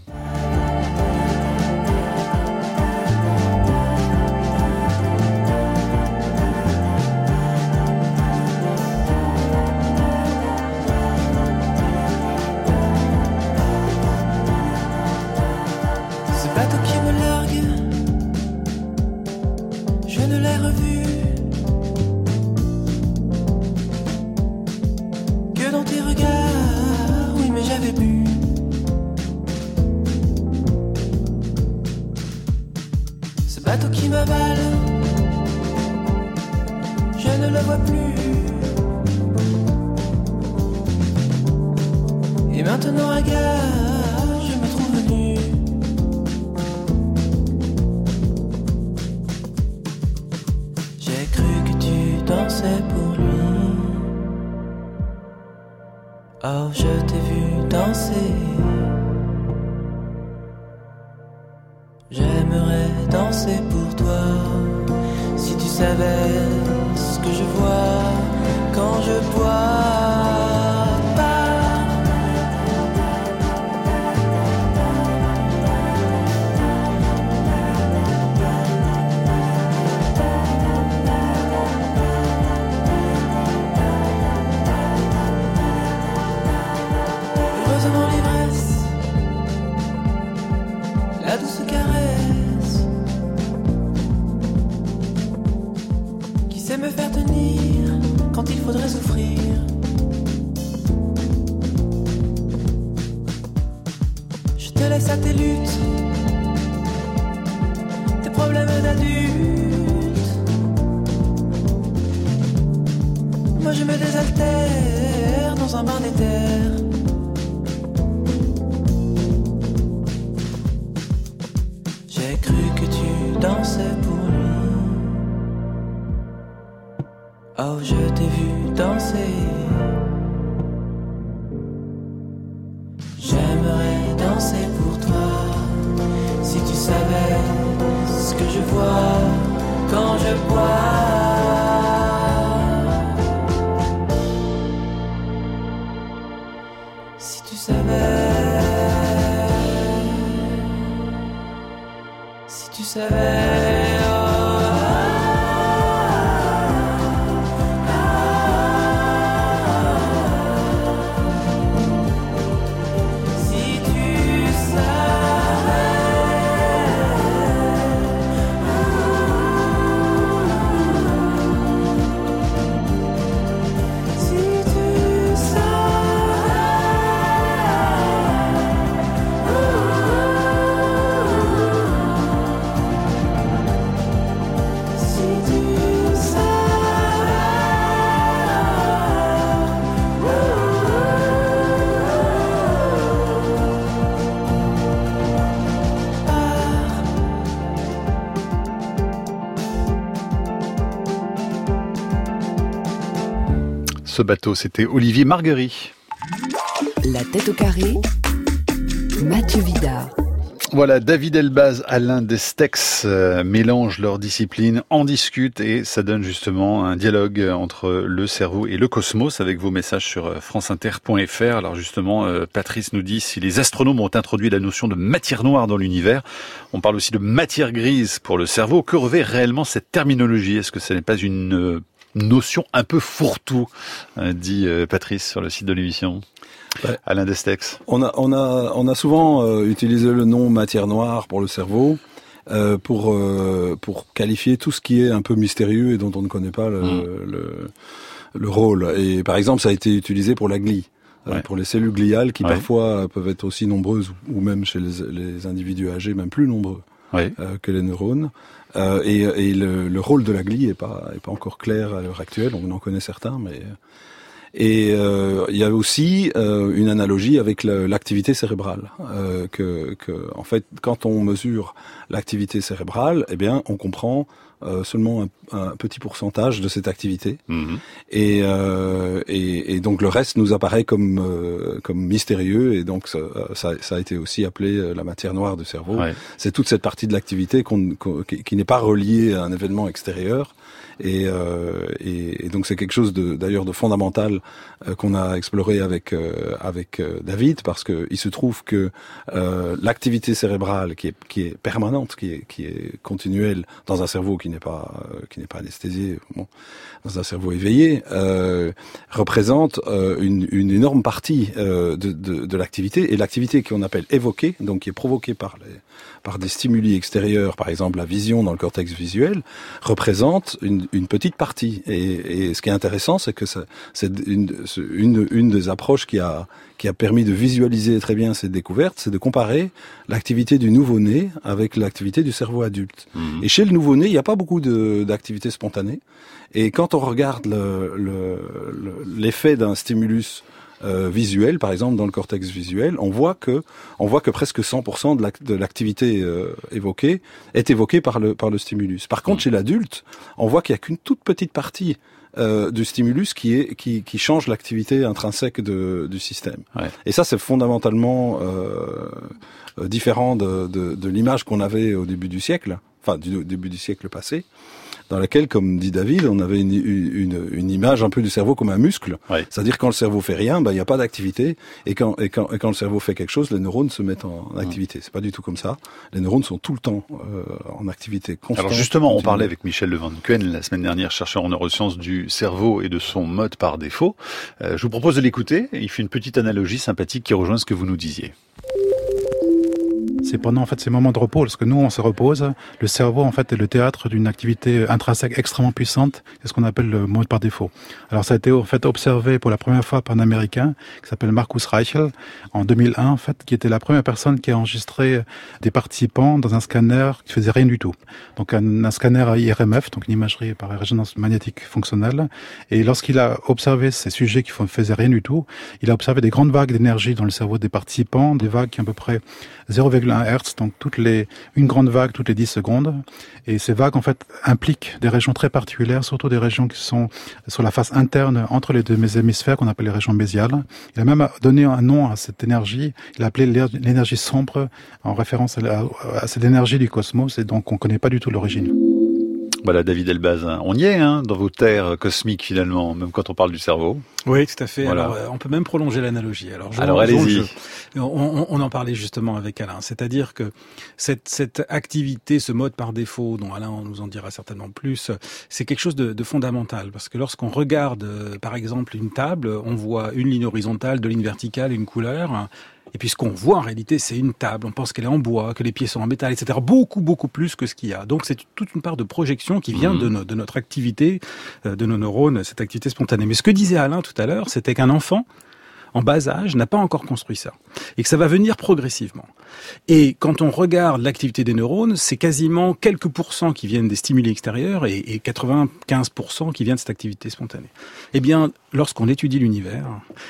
Ce bateau, c'était Olivier Marguerie. La tête au carré, Mathieu Vidard. Voilà, David Elbaz, Alain Destex euh, mélangent leurs disciplines, en discutent et ça donne justement un dialogue entre le cerveau et le cosmos avec vos messages sur franceinter point f r. Alors justement, euh, Patrice nous dit si les astronomes ont introduit la notion de matière noire dans l'univers, on parle aussi de matière grise pour le cerveau. Que revêt réellement cette terminologie? Est-ce que ce n'est pas une euh, notion un peu fourre-tout, euh, dit euh, Patrice sur le site de l'émission? Ouais. Alain Destex. On a, on a, on a souvent euh, utilisé le nom matière noire pour le cerveau euh, pour euh, pour qualifier tout ce qui est un peu mystérieux et dont on ne connaît pas le, mmh. le, le rôle. Et par exemple, ça a été utilisé pour la glie, ouais. euh, pour les cellules gliales qui ouais. parfois peuvent être aussi nombreuses ou même chez les, les individus âgés, même plus nombreux ouais. euh, que les neurones. Euh, et et le, le rôle de la glie est pas est pas encore clair à l'heure actuelle. On en connaît certains, mais Et euh, il y a aussi euh, une analogie avec le, l'activité cérébrale, euh, que, que en fait quand on mesure l'activité cérébrale, eh bien on comprend euh, seulement un, un petit pourcentage de cette activité. Mmh. Et, euh, et, et donc le reste nous apparaît comme euh, comme mystérieux, et donc ça, ça, ça a été aussi appelé la matière noire du cerveau. Ouais. C'est toute cette partie de l'activité qu'on, qu'on, qui, qui n'est pas reliée à un événement extérieur. Et, euh, et, et donc c'est quelque chose de, d'ailleurs de fondamental euh, qu'on a exploré avec euh, avec euh, David, parce que il se trouve que euh, l'activité cérébrale qui est qui est permanente, qui est qui est continuelle dans un cerveau qui n'est pas euh, qui n'est pas anesthésié, bon, dans un cerveau éveillé, euh, représente euh, une, une énorme partie euh, de, de, de l'activité, et l'activité qu'on appelle évoquée, donc qui est provoquée par les par des stimuli extérieurs, par exemple la vision dans le cortex visuel, représente une, une petite partie. Et, et ce qui est intéressant, c'est que ça, c'est une, une, une des approches qui a, qui a permis de visualiser très bien cette découverte, c'est de comparer l'activité du nouveau-né avec l'activité du cerveau adulte. Mmh. Et chez le nouveau-né, il n'y a pas beaucoup de, d'activité spontanée. Et quand on regarde le, le, le, l'effet d'un stimulus Euh, visuel, par exemple dans le cortex visuel, on voit que on voit que presque cent pour cent de, la, de l'activité euh, évoquée est évoquée par le par le stimulus. Par contre, chez l'adulte, on voit qu'il y a qu'une toute petite partie euh, du stimulus qui est qui qui change l'activité intrinsèque de du système. Ouais. Et ça, c'est fondamentalement euh, différent de, de de l'image qu'on avait au début du siècle, enfin du, du début du siècle passé, dans laquelle, comme dit David, on avait une, une, une image un peu du cerveau comme un muscle. Ouais. C'est-à-dire quand le cerveau fait rien, ben il y a pas d'activité, et quand, et quand et quand le cerveau fait quelque chose, les neurones se mettent en, en activité. C'est pas du tout comme ça. Les neurones sont tout le temps euh, en activité constante. Alors justement, continue. On parlait avec Michel Le Van Cuen la semaine dernière, chercheur en neurosciences du cerveau et de son mode par défaut. Euh, je vous propose de l'écouter. Il fait une petite analogie sympathique qui rejoint ce que vous nous disiez. C'est pendant en fait ces moments de repos, lorsque nous on se repose, le cerveau en fait est le théâtre d'une activité intrinsèque extrêmement puissante, c'est ce qu'on appelle le mode par défaut. Alors ça a été en fait observé pour la première fois par un Américain qui s'appelle Marcus Reichel en deux mille un en fait, qui était la première personne qui a enregistré des participants dans un scanner qui faisait rien du tout. Donc un, un scanner à I R M F, donc une imagerie par résonance magnétique fonctionnelle. Et lorsqu'il a observé ces sujets qui ne faisaient rien du tout, il a observé des grandes vagues d'énergie dans le cerveau des participants, des vagues qui ont à peu près zéro virgule un hertz, donc toutes les, une grande vague toutes les dix secondes. Et ces vagues, en fait, impliquent des régions très particulières, surtout des régions qui sont sur la face interne entre les deux hémisphères, qu'on appelle les régions mésiales. Il a même donné un nom à cette énergie. Il a appelé l'énergie sombre, en référence à, la, à cette énergie du cosmos, et donc on ne connaît pas du tout l'origine. Voilà, David Elbaz, on y est, hein, dans vos terres cosmiques finalement, même quand on parle du cerveau. Oui, tout à fait. Voilà. Alors, euh, on peut même prolonger l'analogie. Alors, je, Alors allez-y. Je, on, on en parlait justement avec Alain. C'est-à-dire que cette, cette activité, ce mode par défaut, dont Alain nous en dira certainement plus, c'est quelque chose de, de fondamental. Parce que lorsqu'on regarde, euh, par exemple, une table, on voit une ligne horizontale, deux lignes verticales, une couleur. Et puis ce qu'on voit en réalité, c'est une table. On pense qu'elle est en bois, que les pieds sont en métal, et cetera. Beaucoup, beaucoup plus que ce qu'il y a. Donc c'est toute une part de projection qui vient mmh. de, no, de notre activité, euh, de nos neurones, cette activité spontanée. Mais ce que disait Alain tout à l'heure, c'était qu'un enfant, en bas âge, n'a pas encore construit ça. Et que ça va venir progressivement. Et quand on regarde l'activité des neurones, c'est quasiment quelques pourcents qui viennent des stimuli extérieurs et, et quatre-vingt-quinze pour cent qui viennent de cette activité spontanée. Eh bien, lorsqu'on étudie l'univers,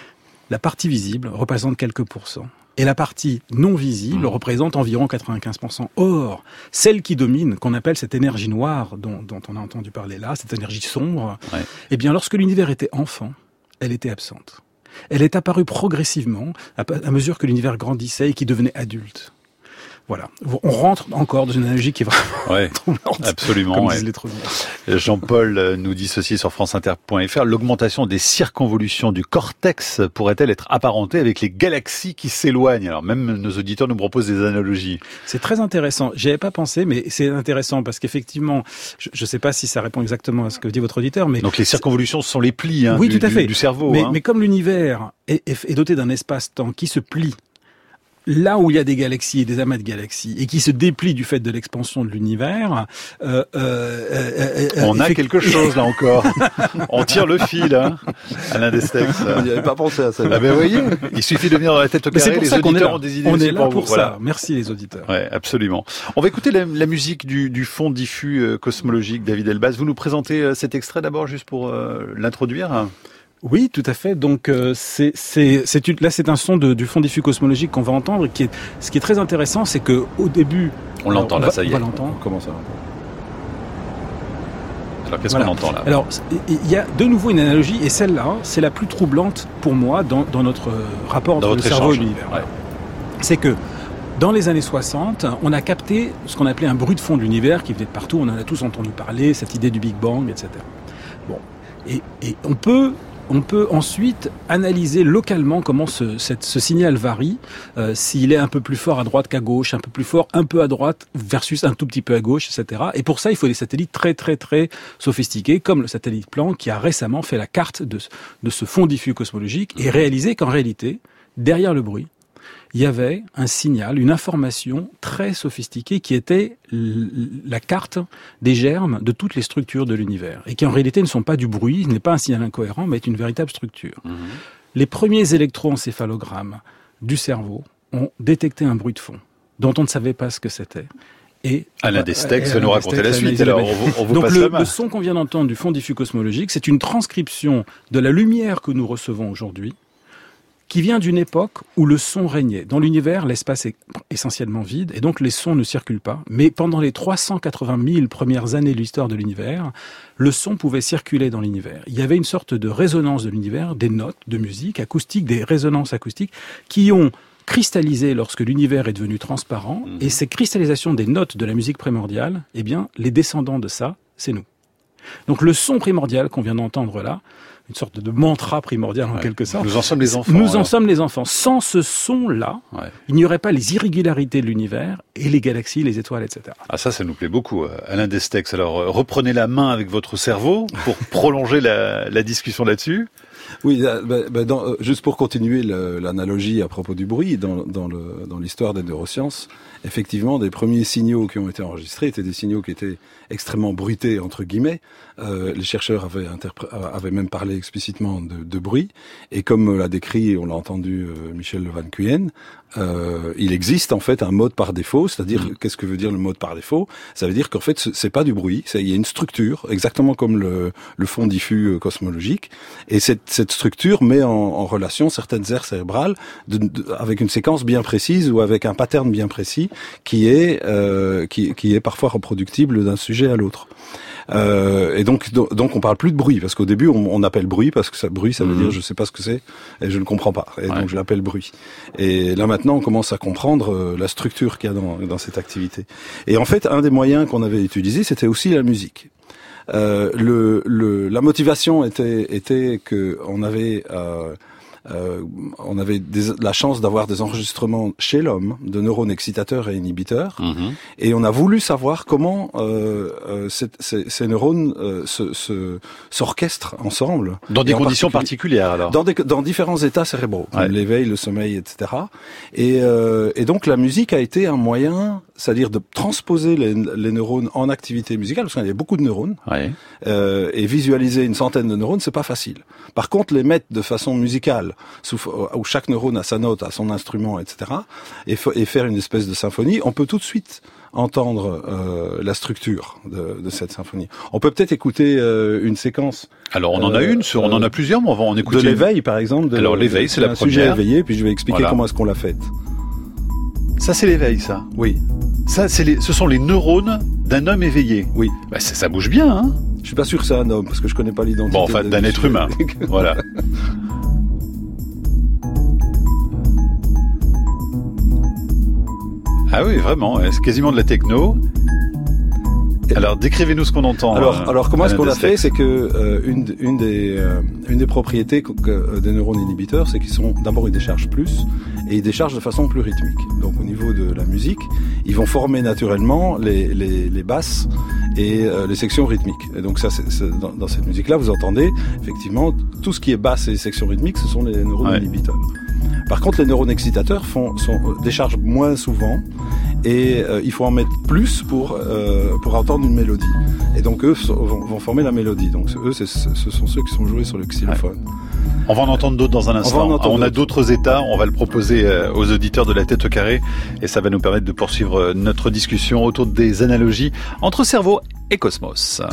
la partie visible représente quelques pourcents. Et la partie non visible mmh. représente environ quatre-vingt-quinze pour cent. Or, celle qui domine, qu'on appelle cette énergie noire dont, dont on a entendu parler là, cette énergie sombre, ouais. eh bien, lorsque l'univers était enfant, elle était absente. Elle est apparue progressivement à, à mesure que l'univers grandissait et qu'il devenait adulte. Voilà. On rentre encore dans une analogie qui est vraiment ouais, troublante. Absolument. Comme ouais. disent les trop bien. Jean-Paul nous dit ceci sur franceinter point f r. L'augmentation des circonvolutions du cortex pourrait-elle être apparentée avec les galaxies qui s'éloignent? Alors même nos auditeurs nous proposent des analogies. C'est très intéressant. J'y avais pas pensé, mais c'est intéressant parce qu'effectivement, je ne sais pas si ça répond exactement à ce que dit votre auditeur, mais donc les circonvolutions sont les plis hein, oui, du, tout à fait. du, du cerveau. Mais, hein. mais comme l'univers est, est, est doté d'un espace-temps qui se plie là où il y a des galaxies et des amas de galaxies et qui se déplient du fait de l'expansion de l'univers, euh, euh, euh, on a quelque chose là encore. On tire le fil, hein, Alain Destex. On n'y avait pas pensé à ça. Ah ben voyez, il suffit de venir dans la tête au carré. Les auditeurs ont des idées on aussi est là pour, pour vous. ça. Voilà. Merci les auditeurs. Ouais, absolument. On va écouter la, la musique du, du fond diffus euh, cosmologique, David Elbaz. Vous nous présentez euh, cet extrait d'abord juste pour euh, l'introduire. Oui, tout à fait. Donc euh, c'est c'est c'est là c'est un son de, du fond diffus cosmologique qu'on va entendre. Qui est ce qui est très intéressant, c'est que au début on l'entend là, va, ça y est. On va l'entendre. On commence à l'entendre. Alors qu'est-ce Voilà. qu'on entend là? Alors, il y a de nouveau une analogie, et celle-là, c'est la plus troublante pour moi dans, dans notre rapport entre Dans le votre cerveau échange. et l'univers. Ouais. C'est que dans les années soixante, on a capté ce qu'on appelait un bruit de fond de l'univers qui venait de partout. On en a tous entendu parler, cette idée du Big Bang, et cetera. Bon, et, et on peut, on peut ensuite analyser localement comment ce, cette, ce signal varie, euh, s'il est un peu plus fort à droite qu'à gauche, un peu plus fort, un peu à droite versus un tout petit peu à gauche, et cetera. Et pour ça, il faut des satellites très très très sophistiqués, comme le satellite Planck qui a récemment fait la carte de, de ce fond diffus cosmologique et réalisé qu'en réalité, derrière le bruit, il y avait un signal, une information très sophistiquée qui était la carte des germes de toutes les structures de l'univers et qui en réalité ne sont pas du bruit, n'est pas un signal incohérent, mais est une véritable structure. Mmh. Les premiers électroencéphalogrammes du cerveau ont détecté un bruit de fond dont on ne savait pas ce que c'était. Et Alain Destex va nous raconter la suite. Alors, on vous, on vous Donc passe le, la main. le son qu'on vient d'entendre du fond diffus cosmologique, c'est une transcription de la lumière que nous recevons aujourd'hui, qui vient d'une époque où le son régnait. Dans l'univers, l'espace est essentiellement vide, et donc les sons ne circulent pas. Mais pendant les trois cent quatre-vingt mille premières années de l'histoire de l'univers, le son pouvait circuler dans l'univers. Il y avait une sorte de résonance de l'univers, des notes de musique acoustique, des résonances acoustiques, qui ont cristallisé lorsque l'univers est devenu transparent, mmh. et ces cristallisations des notes de la musique primordiale, eh bien, les descendants de ça, c'est nous. Donc le son primordial qu'on vient d'entendre là, une sorte de mantra primordial en ouais. quelque sorte. Nous en sommes les enfants. Nous alors. en sommes les enfants. Sans ce son-là, ouais. il n'y aurait pas les irrégularités de l'univers et les galaxies, les étoiles, et cetera. Ah ça, ça nous plaît beaucoup. Alain Destex, alors euh, reprenez la main avec votre cerveau pour prolonger la, la discussion là-dessus. Oui, bah, bah, dans, euh, juste pour continuer le, l'analogie à propos du bruit, dans, dans, le, dans l'histoire des neurosciences, effectivement, des premiers signaux qui ont été enregistrés étaient des signaux qui étaient extrêmement bruités, entre guillemets. Euh, les chercheurs avaient, interpré- avaient même parlé explicitement de, de bruit. Et comme l'a décrit, on l'a entendu, euh, Michel Le Van Kuyen, euh, il existe en fait un mode par défaut. C'est-à-dire, mmh. qu'est-ce que veut dire le mode par défaut? Ça veut dire qu'en fait, c'est pas du bruit. C'est, il y a une structure, exactement comme le, le fond diffus cosmologique. Et cette, cette structure met en, en relation certaines aires cérébrales de, de, avec une séquence bien précise ou avec un pattern bien précis qui est, euh, qui, qui est parfois reproductible d'un sujet à l'autre. Euh, et donc, donc on parle plus de bruit parce qu'au début on, on appelle bruit parce que ça bruit ça veut mmh. dire je sais pas ce que c'est et je ne comprends pas et ouais. donc je l'appelle bruit. Et là maintenant on commence à comprendre euh, la structure qu'il y a dans, dans cette activité. Et en fait un des moyens qu'on avait utilisé c'était aussi la musique. Euh, le, le, la motivation était, était que on avait euh, Euh, on avait des, la chance d'avoir des enregistrements chez l'homme de neurones excitateurs et inhibiteurs, mmh. et on a voulu savoir comment euh, euh, ces, ces, ces neurones euh, se, se, s'orchestrent ensemble. Dans des conditions particulières, alors. Dans, des, dans différents états cérébraux, comme ouais. l'éveil, le sommeil, et cetera. Et, euh, et donc la musique a été un moyen, c'est-à-dire de transposer les, les neurones en activité musicale, parce qu'il y avait beaucoup de neurones, ouais. euh, et visualiser une centaine de neurones, c'est pas facile. Par contre, les mettre de façon musicale, où chaque neurone a sa note, a son instrument, et cetera, et, f- et faire une espèce de symphonie, on peut tout de suite entendre euh, la structure de, de cette symphonie. On peut peut-être écouter euh, une séquence. Alors on en a euh, une, sur, on en a plusieurs, mais on va en écouter. De l'éveil, par exemple. De, Alors l'éveil, c'est la un première. Sujet éveillé, puis je vais expliquer voilà. comment est-ce qu'on l'a faite. Ça, c'est l'éveil, ça. Oui. Ça, c'est les, ce sont les neurones d'un homme éveillé. Oui. Bah, ça, ça bouge bien, hein. Je suis pas sûr que c'est un homme, parce que je connais pas l'identité. Bon, enfin, d'un être humain. Voilà. Ah oui, vraiment, c'est quasiment de la techno. Alors, décrivez-nous ce qu'on entend. Alors, euh, alors comment est-ce qu'on Destex. l'a fait? C'est que euh, une, une des euh, une des propriétés que, que, des neurones inhibiteurs, c'est qu'ils sont d'abord ils déchargent plus et ils déchargent de façon plus rythmique. Donc, au niveau de la musique, ils vont former naturellement les les, les basses et euh, les sections rythmiques. Et donc, ça, c'est, c'est, dans, dans cette musique-là, vous entendez effectivement tout ce qui est basse et sections rythmiques, ce sont les neurones ouais. inhibiteurs. Par contre, les neurones excitateurs font, sont, euh, déchargent moins souvent et euh, il faut en mettre plus pour euh, pour entendre une mélodie. Et donc eux vont, vont former la mélodie. Donc eux, c'est, ce sont ceux qui sont joués sur le xylophone. Ouais. On va en entendre d'autres dans un instant. On, ah, on a d'autres états, on va le proposer euh, aux auditeurs de la tête au carré et ça va nous permettre de poursuivre notre discussion autour des analogies entre cerveau et cosmos.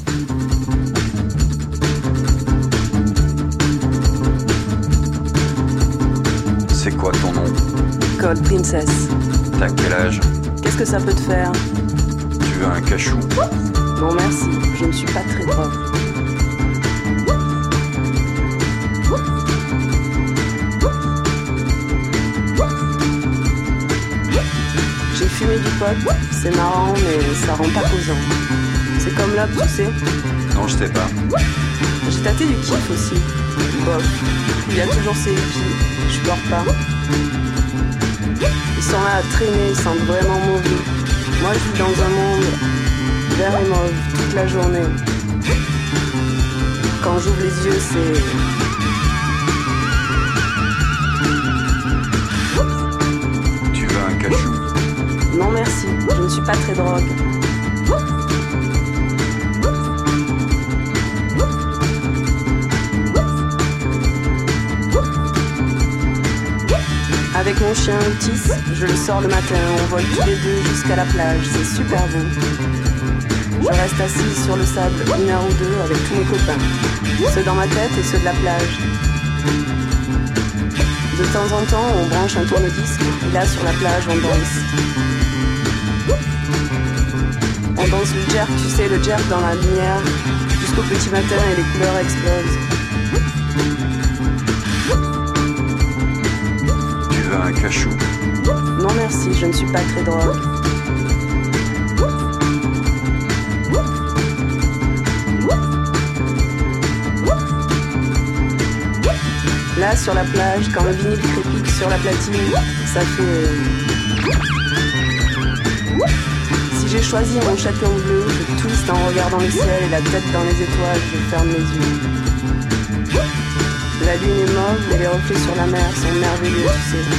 C'est quoi ton nom? Code Princess. T'as quel âge? Qu'est-ce que ça peut te faire? Tu veux un cachou? Non merci, je ne suis pas très drogue. J'ai fumé du pot, c'est marrant mais ça rend pas causant. C'est comme l'op, tu sais. Non, je sais pas. J'ai tâté du kiff aussi. Bof, il y a toujours ces hippies, je pleure pas. Ils sont là à traîner, ils sentent vraiment mauvais. Moi je vis dans un monde vert et mauve toute la journée. Quand j'ouvre les yeux, c'est... Tu veux un cachou? Non merci, je ne suis pas très drogue. Avec mon chien Otis, je le sors le matin, on vole tous les deux jusqu'à la plage, c'est super beau. Je reste assise sur le sable une heure ou deux avec tous mes copains, ceux dans ma tête et ceux de la plage. De temps en temps, on branche un tourne-disque, et là sur la plage, on danse. On danse le jerk, tu sais, le jerk dans la lumière, jusqu'au petit matin et les couleurs explosent. Un cachou? Non merci, je ne suis pas très drogue. Là sur la plage, quand le vinyle crépite sur la platine, ça fait... Si j'ai choisi mon châtillon bleu, je twiste en regardant le ciel et la tête dans les étoiles, je ferme les yeux. La lune est mauve et les reflets sur la mer sont merveilleux, tu sais.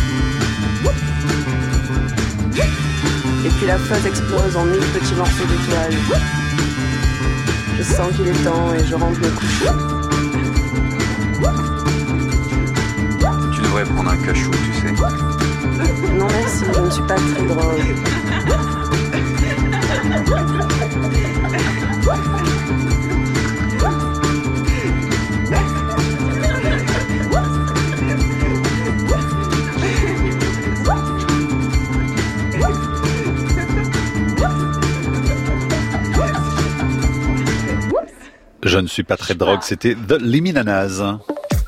Et puis la flotte explose en mille petits morceaux d'étoiles. Je sens qu'il est temps et je rentre me coucher. Tu devrais prendre un cachou, tu sais. Non merci, je ne suis pas très drogue. Je ne suis pas très drogue, c'était The Liminanas.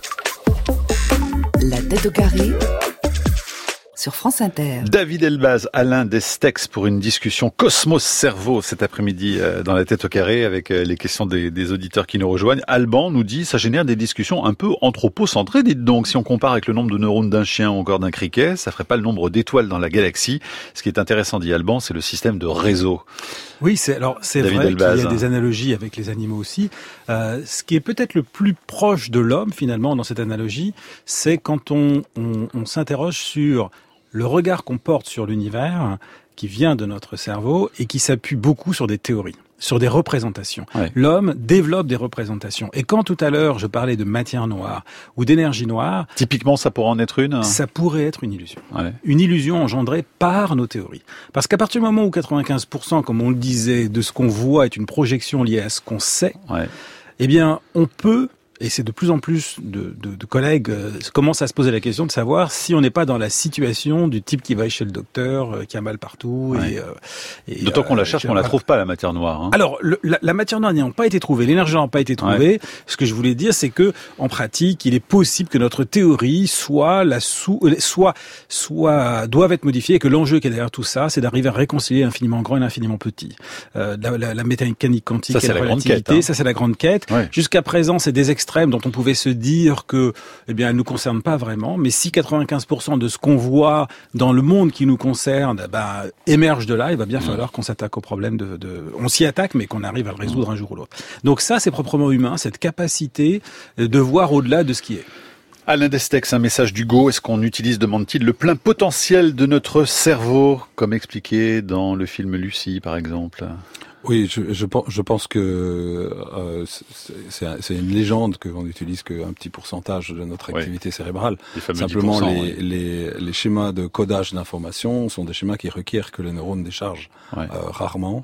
La tête au carré sur France Inter. David Elbaz, Alain Destex pour une discussion Cosmos-Cerveau cet après-midi dans la tête au carré avec les questions des, des auditeurs qui nous rejoignent. Alban nous dit, ça génère des discussions un peu anthropocentrées, dites donc. Si on compare avec le nombre de neurones d'un chien ou encore d'un criquet, ça ferait pas le nombre d'étoiles dans la galaxie. Ce qui est intéressant, dit Alban, c'est le système de réseau. Oui, c'est alors c'est David vrai Elbaz. qu'il y a des analogies avec les animaux aussi. Euh, ce qui est peut-être le plus proche de l'homme finalement dans cette analogie, c'est quand on, on, on s'interroge sur le regard qu'on porte sur l'univers, qui vient de notre cerveau et qui s'appuie beaucoup sur des théories, sur des représentations. Ouais. L'homme développe des représentations. Et quand tout à l'heure je parlais de matière noire ou d'énergie noire... Typiquement, ça pourrait en être une? Ça pourrait être une illusion. Ouais. Une illusion engendrée par nos théories. Parce qu'à partir du moment où quatre-vingt-quinze pour cent, comme on le disait, de ce qu'on voit est une projection liée à ce qu'on sait, ouais. eh bien, on peut... Et c'est de plus en plus de, de, de collègues euh, commencent à se poser la question de savoir si on n'est pas dans la situation du type qui va chez le docteur, euh, qui a mal partout. Ouais. Et, euh, et, D'autant qu'on euh, la cherche, qu'on la trouve pas, la matière noire. Hein. Alors, le, la, la matière noire n'a pas été trouvée, l'énergie n'a pas été trouvée. Ouais. Ce que je voulais dire, c'est que en pratique, il est possible que notre théorie soit la sous, soit, soit doive être modifiée, et que l'enjeu qui est derrière tout ça, c'est d'arriver à réconcilier l'infiniment grand et l'infiniment petit. Euh, la, la, la mécanique quantique ça, et la, la relativité, quête, hein. ça c'est la grande quête. Ouais. Jusqu'à présent, c'est des extrêmes dont on pouvait se dire que, eh bien, elle nous concerne pas vraiment. Mais si quatre-vingt-quinze pour cent de ce qu'on voit dans le monde qui nous concerne, bah, émerge de là, il va bien falloir qu'on s'attaque au problème de, de, on s'y attaque, mais qu'on arrive à le résoudre un jour ou l'autre. Donc ça, c'est proprement humain, cette capacité de voir au-delà de ce qui est. Alain Destex, un message d'Hugo. Est-ce qu'on utilise, demande-t-il, le plein potentiel de notre cerveau, comme expliqué dans le film Lucie, par exemple? Oui, je, je, je pense que euh, c'est une légende qu'on n'utilise qu'un petit pourcentage de notre activité oui. cérébrale. Simplement, les, oui. les, les schémas de codage d'informations sont des schémas qui requièrent que les neurones déchargent ouais. euh, rarement.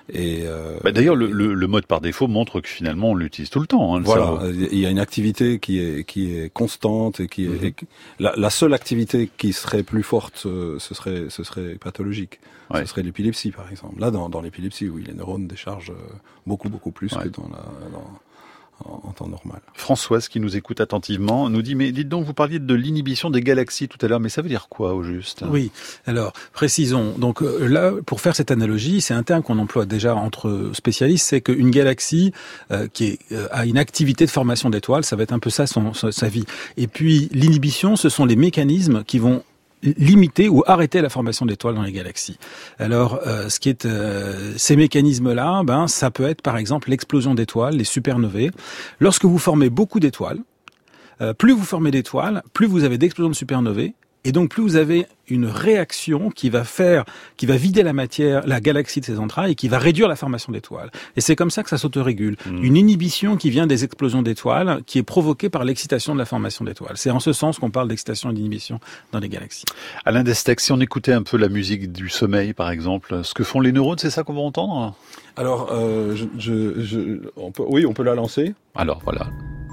Et euh, bah d'ailleurs, le, le, le mode par défaut montre que finalement on l'utilise tout le temps. Hein, le voilà, cerveau. il y a une activité qui est qui est constante et qui est Mm-hmm. et qui, la, la seule activité qui serait plus forte, ce serait ce serait pathologique. Ouais. Ce serait l'épilepsie, par exemple. Là, dans, dans l'épilepsie, oui, les neurones déchargent beaucoup beaucoup plus ouais. que dans la dans, En, en temps normal. Françoise, qui nous écoute attentivement, nous dit, mais dites donc, vous parliez de l'inhibition des galaxies tout à l'heure, mais ça veut dire quoi au juste? Oui, alors, précisons. Donc euh, là, pour faire cette analogie, c'est un terme qu'on emploie déjà entre spécialistes, c'est qu'une galaxie euh, qui est, euh, a une activité de formation d'étoiles, ça va être un peu ça son, son, sa vie. Et puis, l'inhibition, ce sont les mécanismes qui vont limiter ou arrêter la formation d'étoiles dans les galaxies. Alors, euh, ce qui est euh, ces mécanismes-là, ben ça peut être par exemple l'explosion d'étoiles, les supernovae. Lorsque vous formez beaucoup d'étoiles, euh, plus vous formez d'étoiles, plus vous avez d'explosions de supernovae, et donc plus vous avez une réaction qui va faire, qui va vider la matière, la galaxie de ses entrailles et qui va réduire la formation d'étoiles. Et c'est comme ça que ça s'autorégule. Mmh. Une inhibition qui vient des explosions d'étoiles, qui est provoquée par l'excitation de la formation d'étoiles. C'est en ce sens qu'on parle d'excitation et d'inhibition dans les galaxies. Alain Destec, si on écoutait un peu la musique du sommeil, par exemple, ce que font les neurones, c'est ça qu'on va entendre? Alors, euh, je, je, je, on peut, oui, on peut la lancer. Alors, voilà.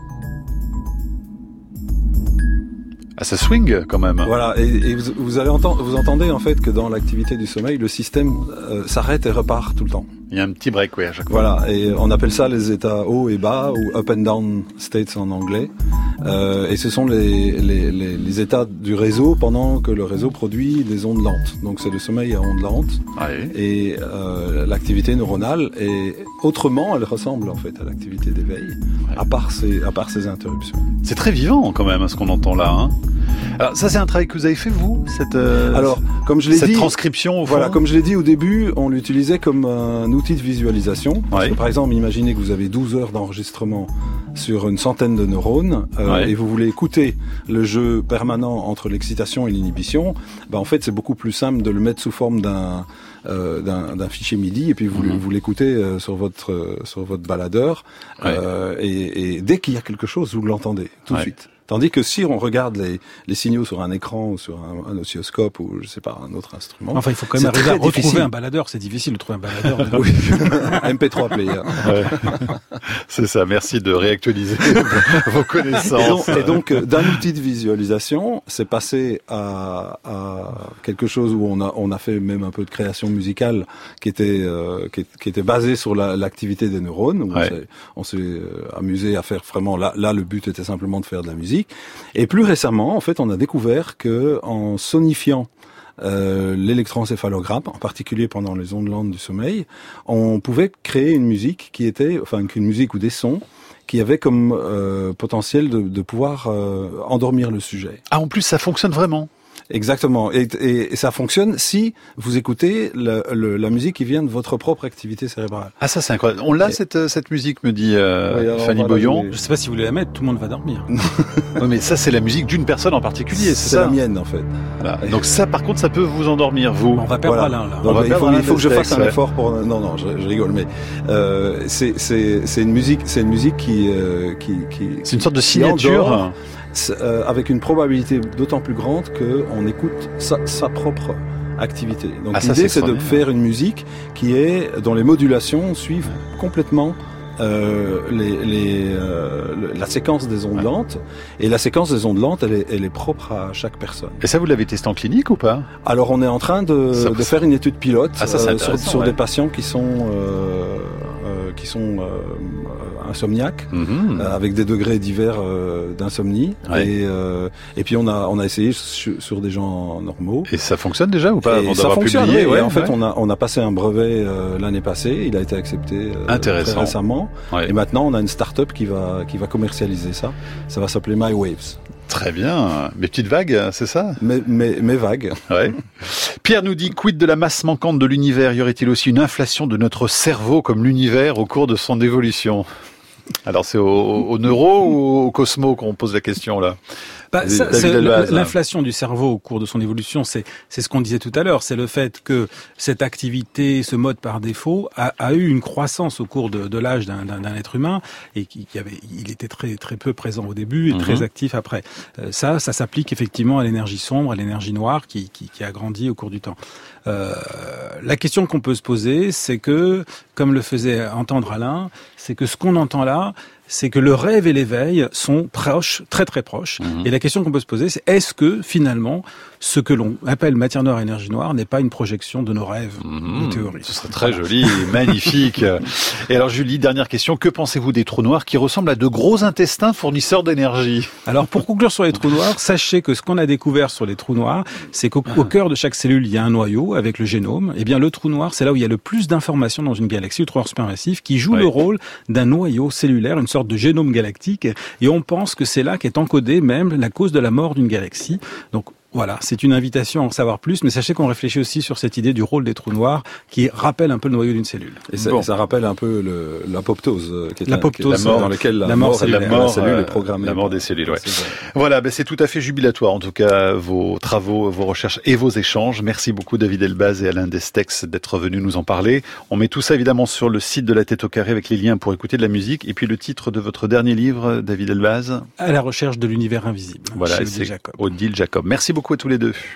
Ah, ça swing quand même. Voilà, et, et vous, vous allez entendre, vous entendez en fait que dans l'activité du sommeil, le système euh, s'arrête et repart tout le temps. Il y a un petit break, oui, à chaque fois. Voilà, et on appelle ça les états haut et bas, ou up and down states en anglais. Euh, et ce sont les, les, les, les états du réseau pendant que le réseau produit des ondes lentes. Donc c'est le sommeil à ondes lentes. Ouais. Et euh, l'activité neuronale, est, autrement, elle ressemble en fait à l'activité d'éveil, ouais. à part ces, à part ces interruptions. C'est très vivant quand même, ce qu'on entend là. Hein. Alors ça, c'est un travail que vous avez fait vous, cette euh, alors comme je l'ai cette dit, transcription. Au fond. Voilà, comme je l'ai dit au début, on l'utilisait comme un outil de visualisation. Parce ouais. que, par exemple, imaginez que vous avez douze heures d'enregistrement sur une centaine de neurones euh, ouais. et vous voulez écouter le jeu permanent entre l'excitation et l'inhibition. Ben en fait, c'est beaucoup plus simple de le mettre sous forme d'un Euh, d'un, d'un fichier M I D I et puis vous, mmh. vous l'écoutez euh, sur votre euh, sur votre baladeur ouais. euh, et, et dès qu'il y a quelque chose vous l'entendez tout de ouais. suite. Tandis que si on regarde les, les signaux sur un écran ou sur un, un oscilloscope ou je sais pas un autre instrument, enfin il faut quand même arriver à retrouver difficile. un baladeur. C'est difficile de trouver un baladeur. Oui, un M P trois player. Ouais. C'est ça. Merci de réactualiser vos connaissances. Et donc, et donc d'un outil de visualisation, c'est passé à, à quelque chose où on a on a fait même un peu de création musicale qui était euh, qui, qui était basée sur la, l'activité des neurones. Où ouais. On s'est, on s'est amusé à faire vraiment là là le but était simplement de faire de la musique. Et plus récemment, en fait, on a découvert que en sonifiant euh, l'électroencéphalogramme, en particulier pendant les ondes lentes du sommeil, on pouvait créer une musique qui était, enfin, une musique ou des sons qui avaient comme euh, potentiel de, de pouvoir euh, endormir le sujet. Ah, en plus, ça fonctionne vraiment. Exactement, et, et, et ça fonctionne si vous écoutez le, le, la musique qui vient de votre propre activité cérébrale. Ah ça c'est incroyable. On l'a et... cette cette musique, me dit euh, oui, Fanny Boyon. Je sais pas si vous voulez la mettre, tout le monde va dormir. Oui, mais ça c'est la musique d'une personne en particulier, c'est, c'est ça. la mienne en fait. Voilà. Donc ça par contre ça peut vous endormir vous. On va perdre voilà. Alain là. Donc, on va il faut, il faut que je fasse un ouais. effort pour. Non non, je, je rigole, mais euh, c'est c'est c'est une musique, c'est une musique qui euh, qui qui. C'est une sorte de signature. Endort, Euh, avec une probabilité d'autant plus grande qu'on écoute sa, sa propre activité. Donc ah, l'idée ça, c'est, c'est de faire une musique qui est dont les modulations suivent complètement euh, les, les, euh, la séquence des ondes ouais. lentes. Et la séquence des ondes lentes, elle est, elle est propre à chaque personne. Et ça, vous l'avez testé en clinique ou pas? Alors on est en train de, ça, de faire une étude pilote ah, ça, euh, sur, sur ouais. des patients qui sont euh, euh, qui sont euh, insomniaques, mmh. euh, avec des degrés divers euh, d'insomnie. Ouais. Et, euh, et puis on a on a essayé sur, sur des gens normaux. Et ça fonctionne déjà ou pas? Et ça fonctionne. Publié, oui, ouais, et en fait, ouais. on a on a passé un brevet euh, l'année passée. Il a été accepté euh, très récemment. Ouais. Et maintenant, on a une start-up qui va qui va commercialiser ça. Ça va s'appeler MyWaves. Très bien. Mes petites vagues, c'est ça? Mes, mes, mes vagues. Ouais. Pierre nous dit, quid de la masse manquante de l'univers? Y aurait-il aussi une inflation de notre cerveau comme l'univers au cours de son évolution? Alors c'est au, au neuro ou au cosmo qu'on pose la question là? Bah, ça, c'est l'inflation du cerveau au cours de son évolution, c'est c'est ce qu'on disait tout à l'heure, c'est le fait que cette activité, ce mode par défaut, a, a eu une croissance au cours de, de l'âge d'un, d'un, d'un être humain et qui, qui avait, il était très très peu présent au début et mmh. très actif après. Euh, ça, ça s'applique effectivement à l'énergie sombre, à l'énergie noire qui qui, qui a grandi au cours du temps. Euh, la question qu'on peut se poser, c'est que, comme le faisait entendre Alain, c'est que ce qu'on entend là, c'est que le rêve et l'éveil sont proches, très très proches. Mmh. Et la question qu'on peut se poser, c'est est-ce que finalement, ce que l'on appelle matière noire, énergie noire, n'est pas une projection de nos rêves, mmh. de théorie. Ce serait très voilà. joli, magnifique. Et alors Julie, dernière question, que pensez-vous des trous noirs qui ressemblent à de gros intestins fournisseurs d'énergie? Alors pour conclure sur les trous noirs, sachez que ce qu'on a découvert sur les trous noirs, c'est qu'au ah. cœur de chaque cellule, il y a un noyau avec le génome. Eh bien le trou noir, c'est là où il y a le plus d'informations dans une galaxie, le trou noir supermassif, qui joue ouais. le rôle d'un noyau cellulaire, une sorte de génome galactique, et on pense que c'est là qu'est encodée même la cause de la mort d'une galaxie. Donc voilà, c'est une invitation à en savoir plus, mais sachez qu'on réfléchit aussi sur cette idée du rôle des trous noirs qui rappelle un peu le noyau d'une cellule. Et ça, bon. ça rappelle un peu le, l'apoptose, qui est, l'apoptose, un, qui est la mort dans laquelle la, la mort, mort cellulaire, la mort, la cellule euh, est programmée. La mort des cellules, ouais. Voilà, ben c'est tout à fait jubilatoire, en tout cas, vos travaux, vos recherches et vos échanges. Merci beaucoup David Elbaz et Alain Destex d'être venus nous en parler. On met tout ça évidemment sur le site de La Tête au Carré avec les liens pour écouter de la musique. Et puis le titre de votre dernier livre, David Elbaz. À la recherche de l'univers invisible. Voilà, c'est Odile Jacob. Merci beaucoup à tous les deux.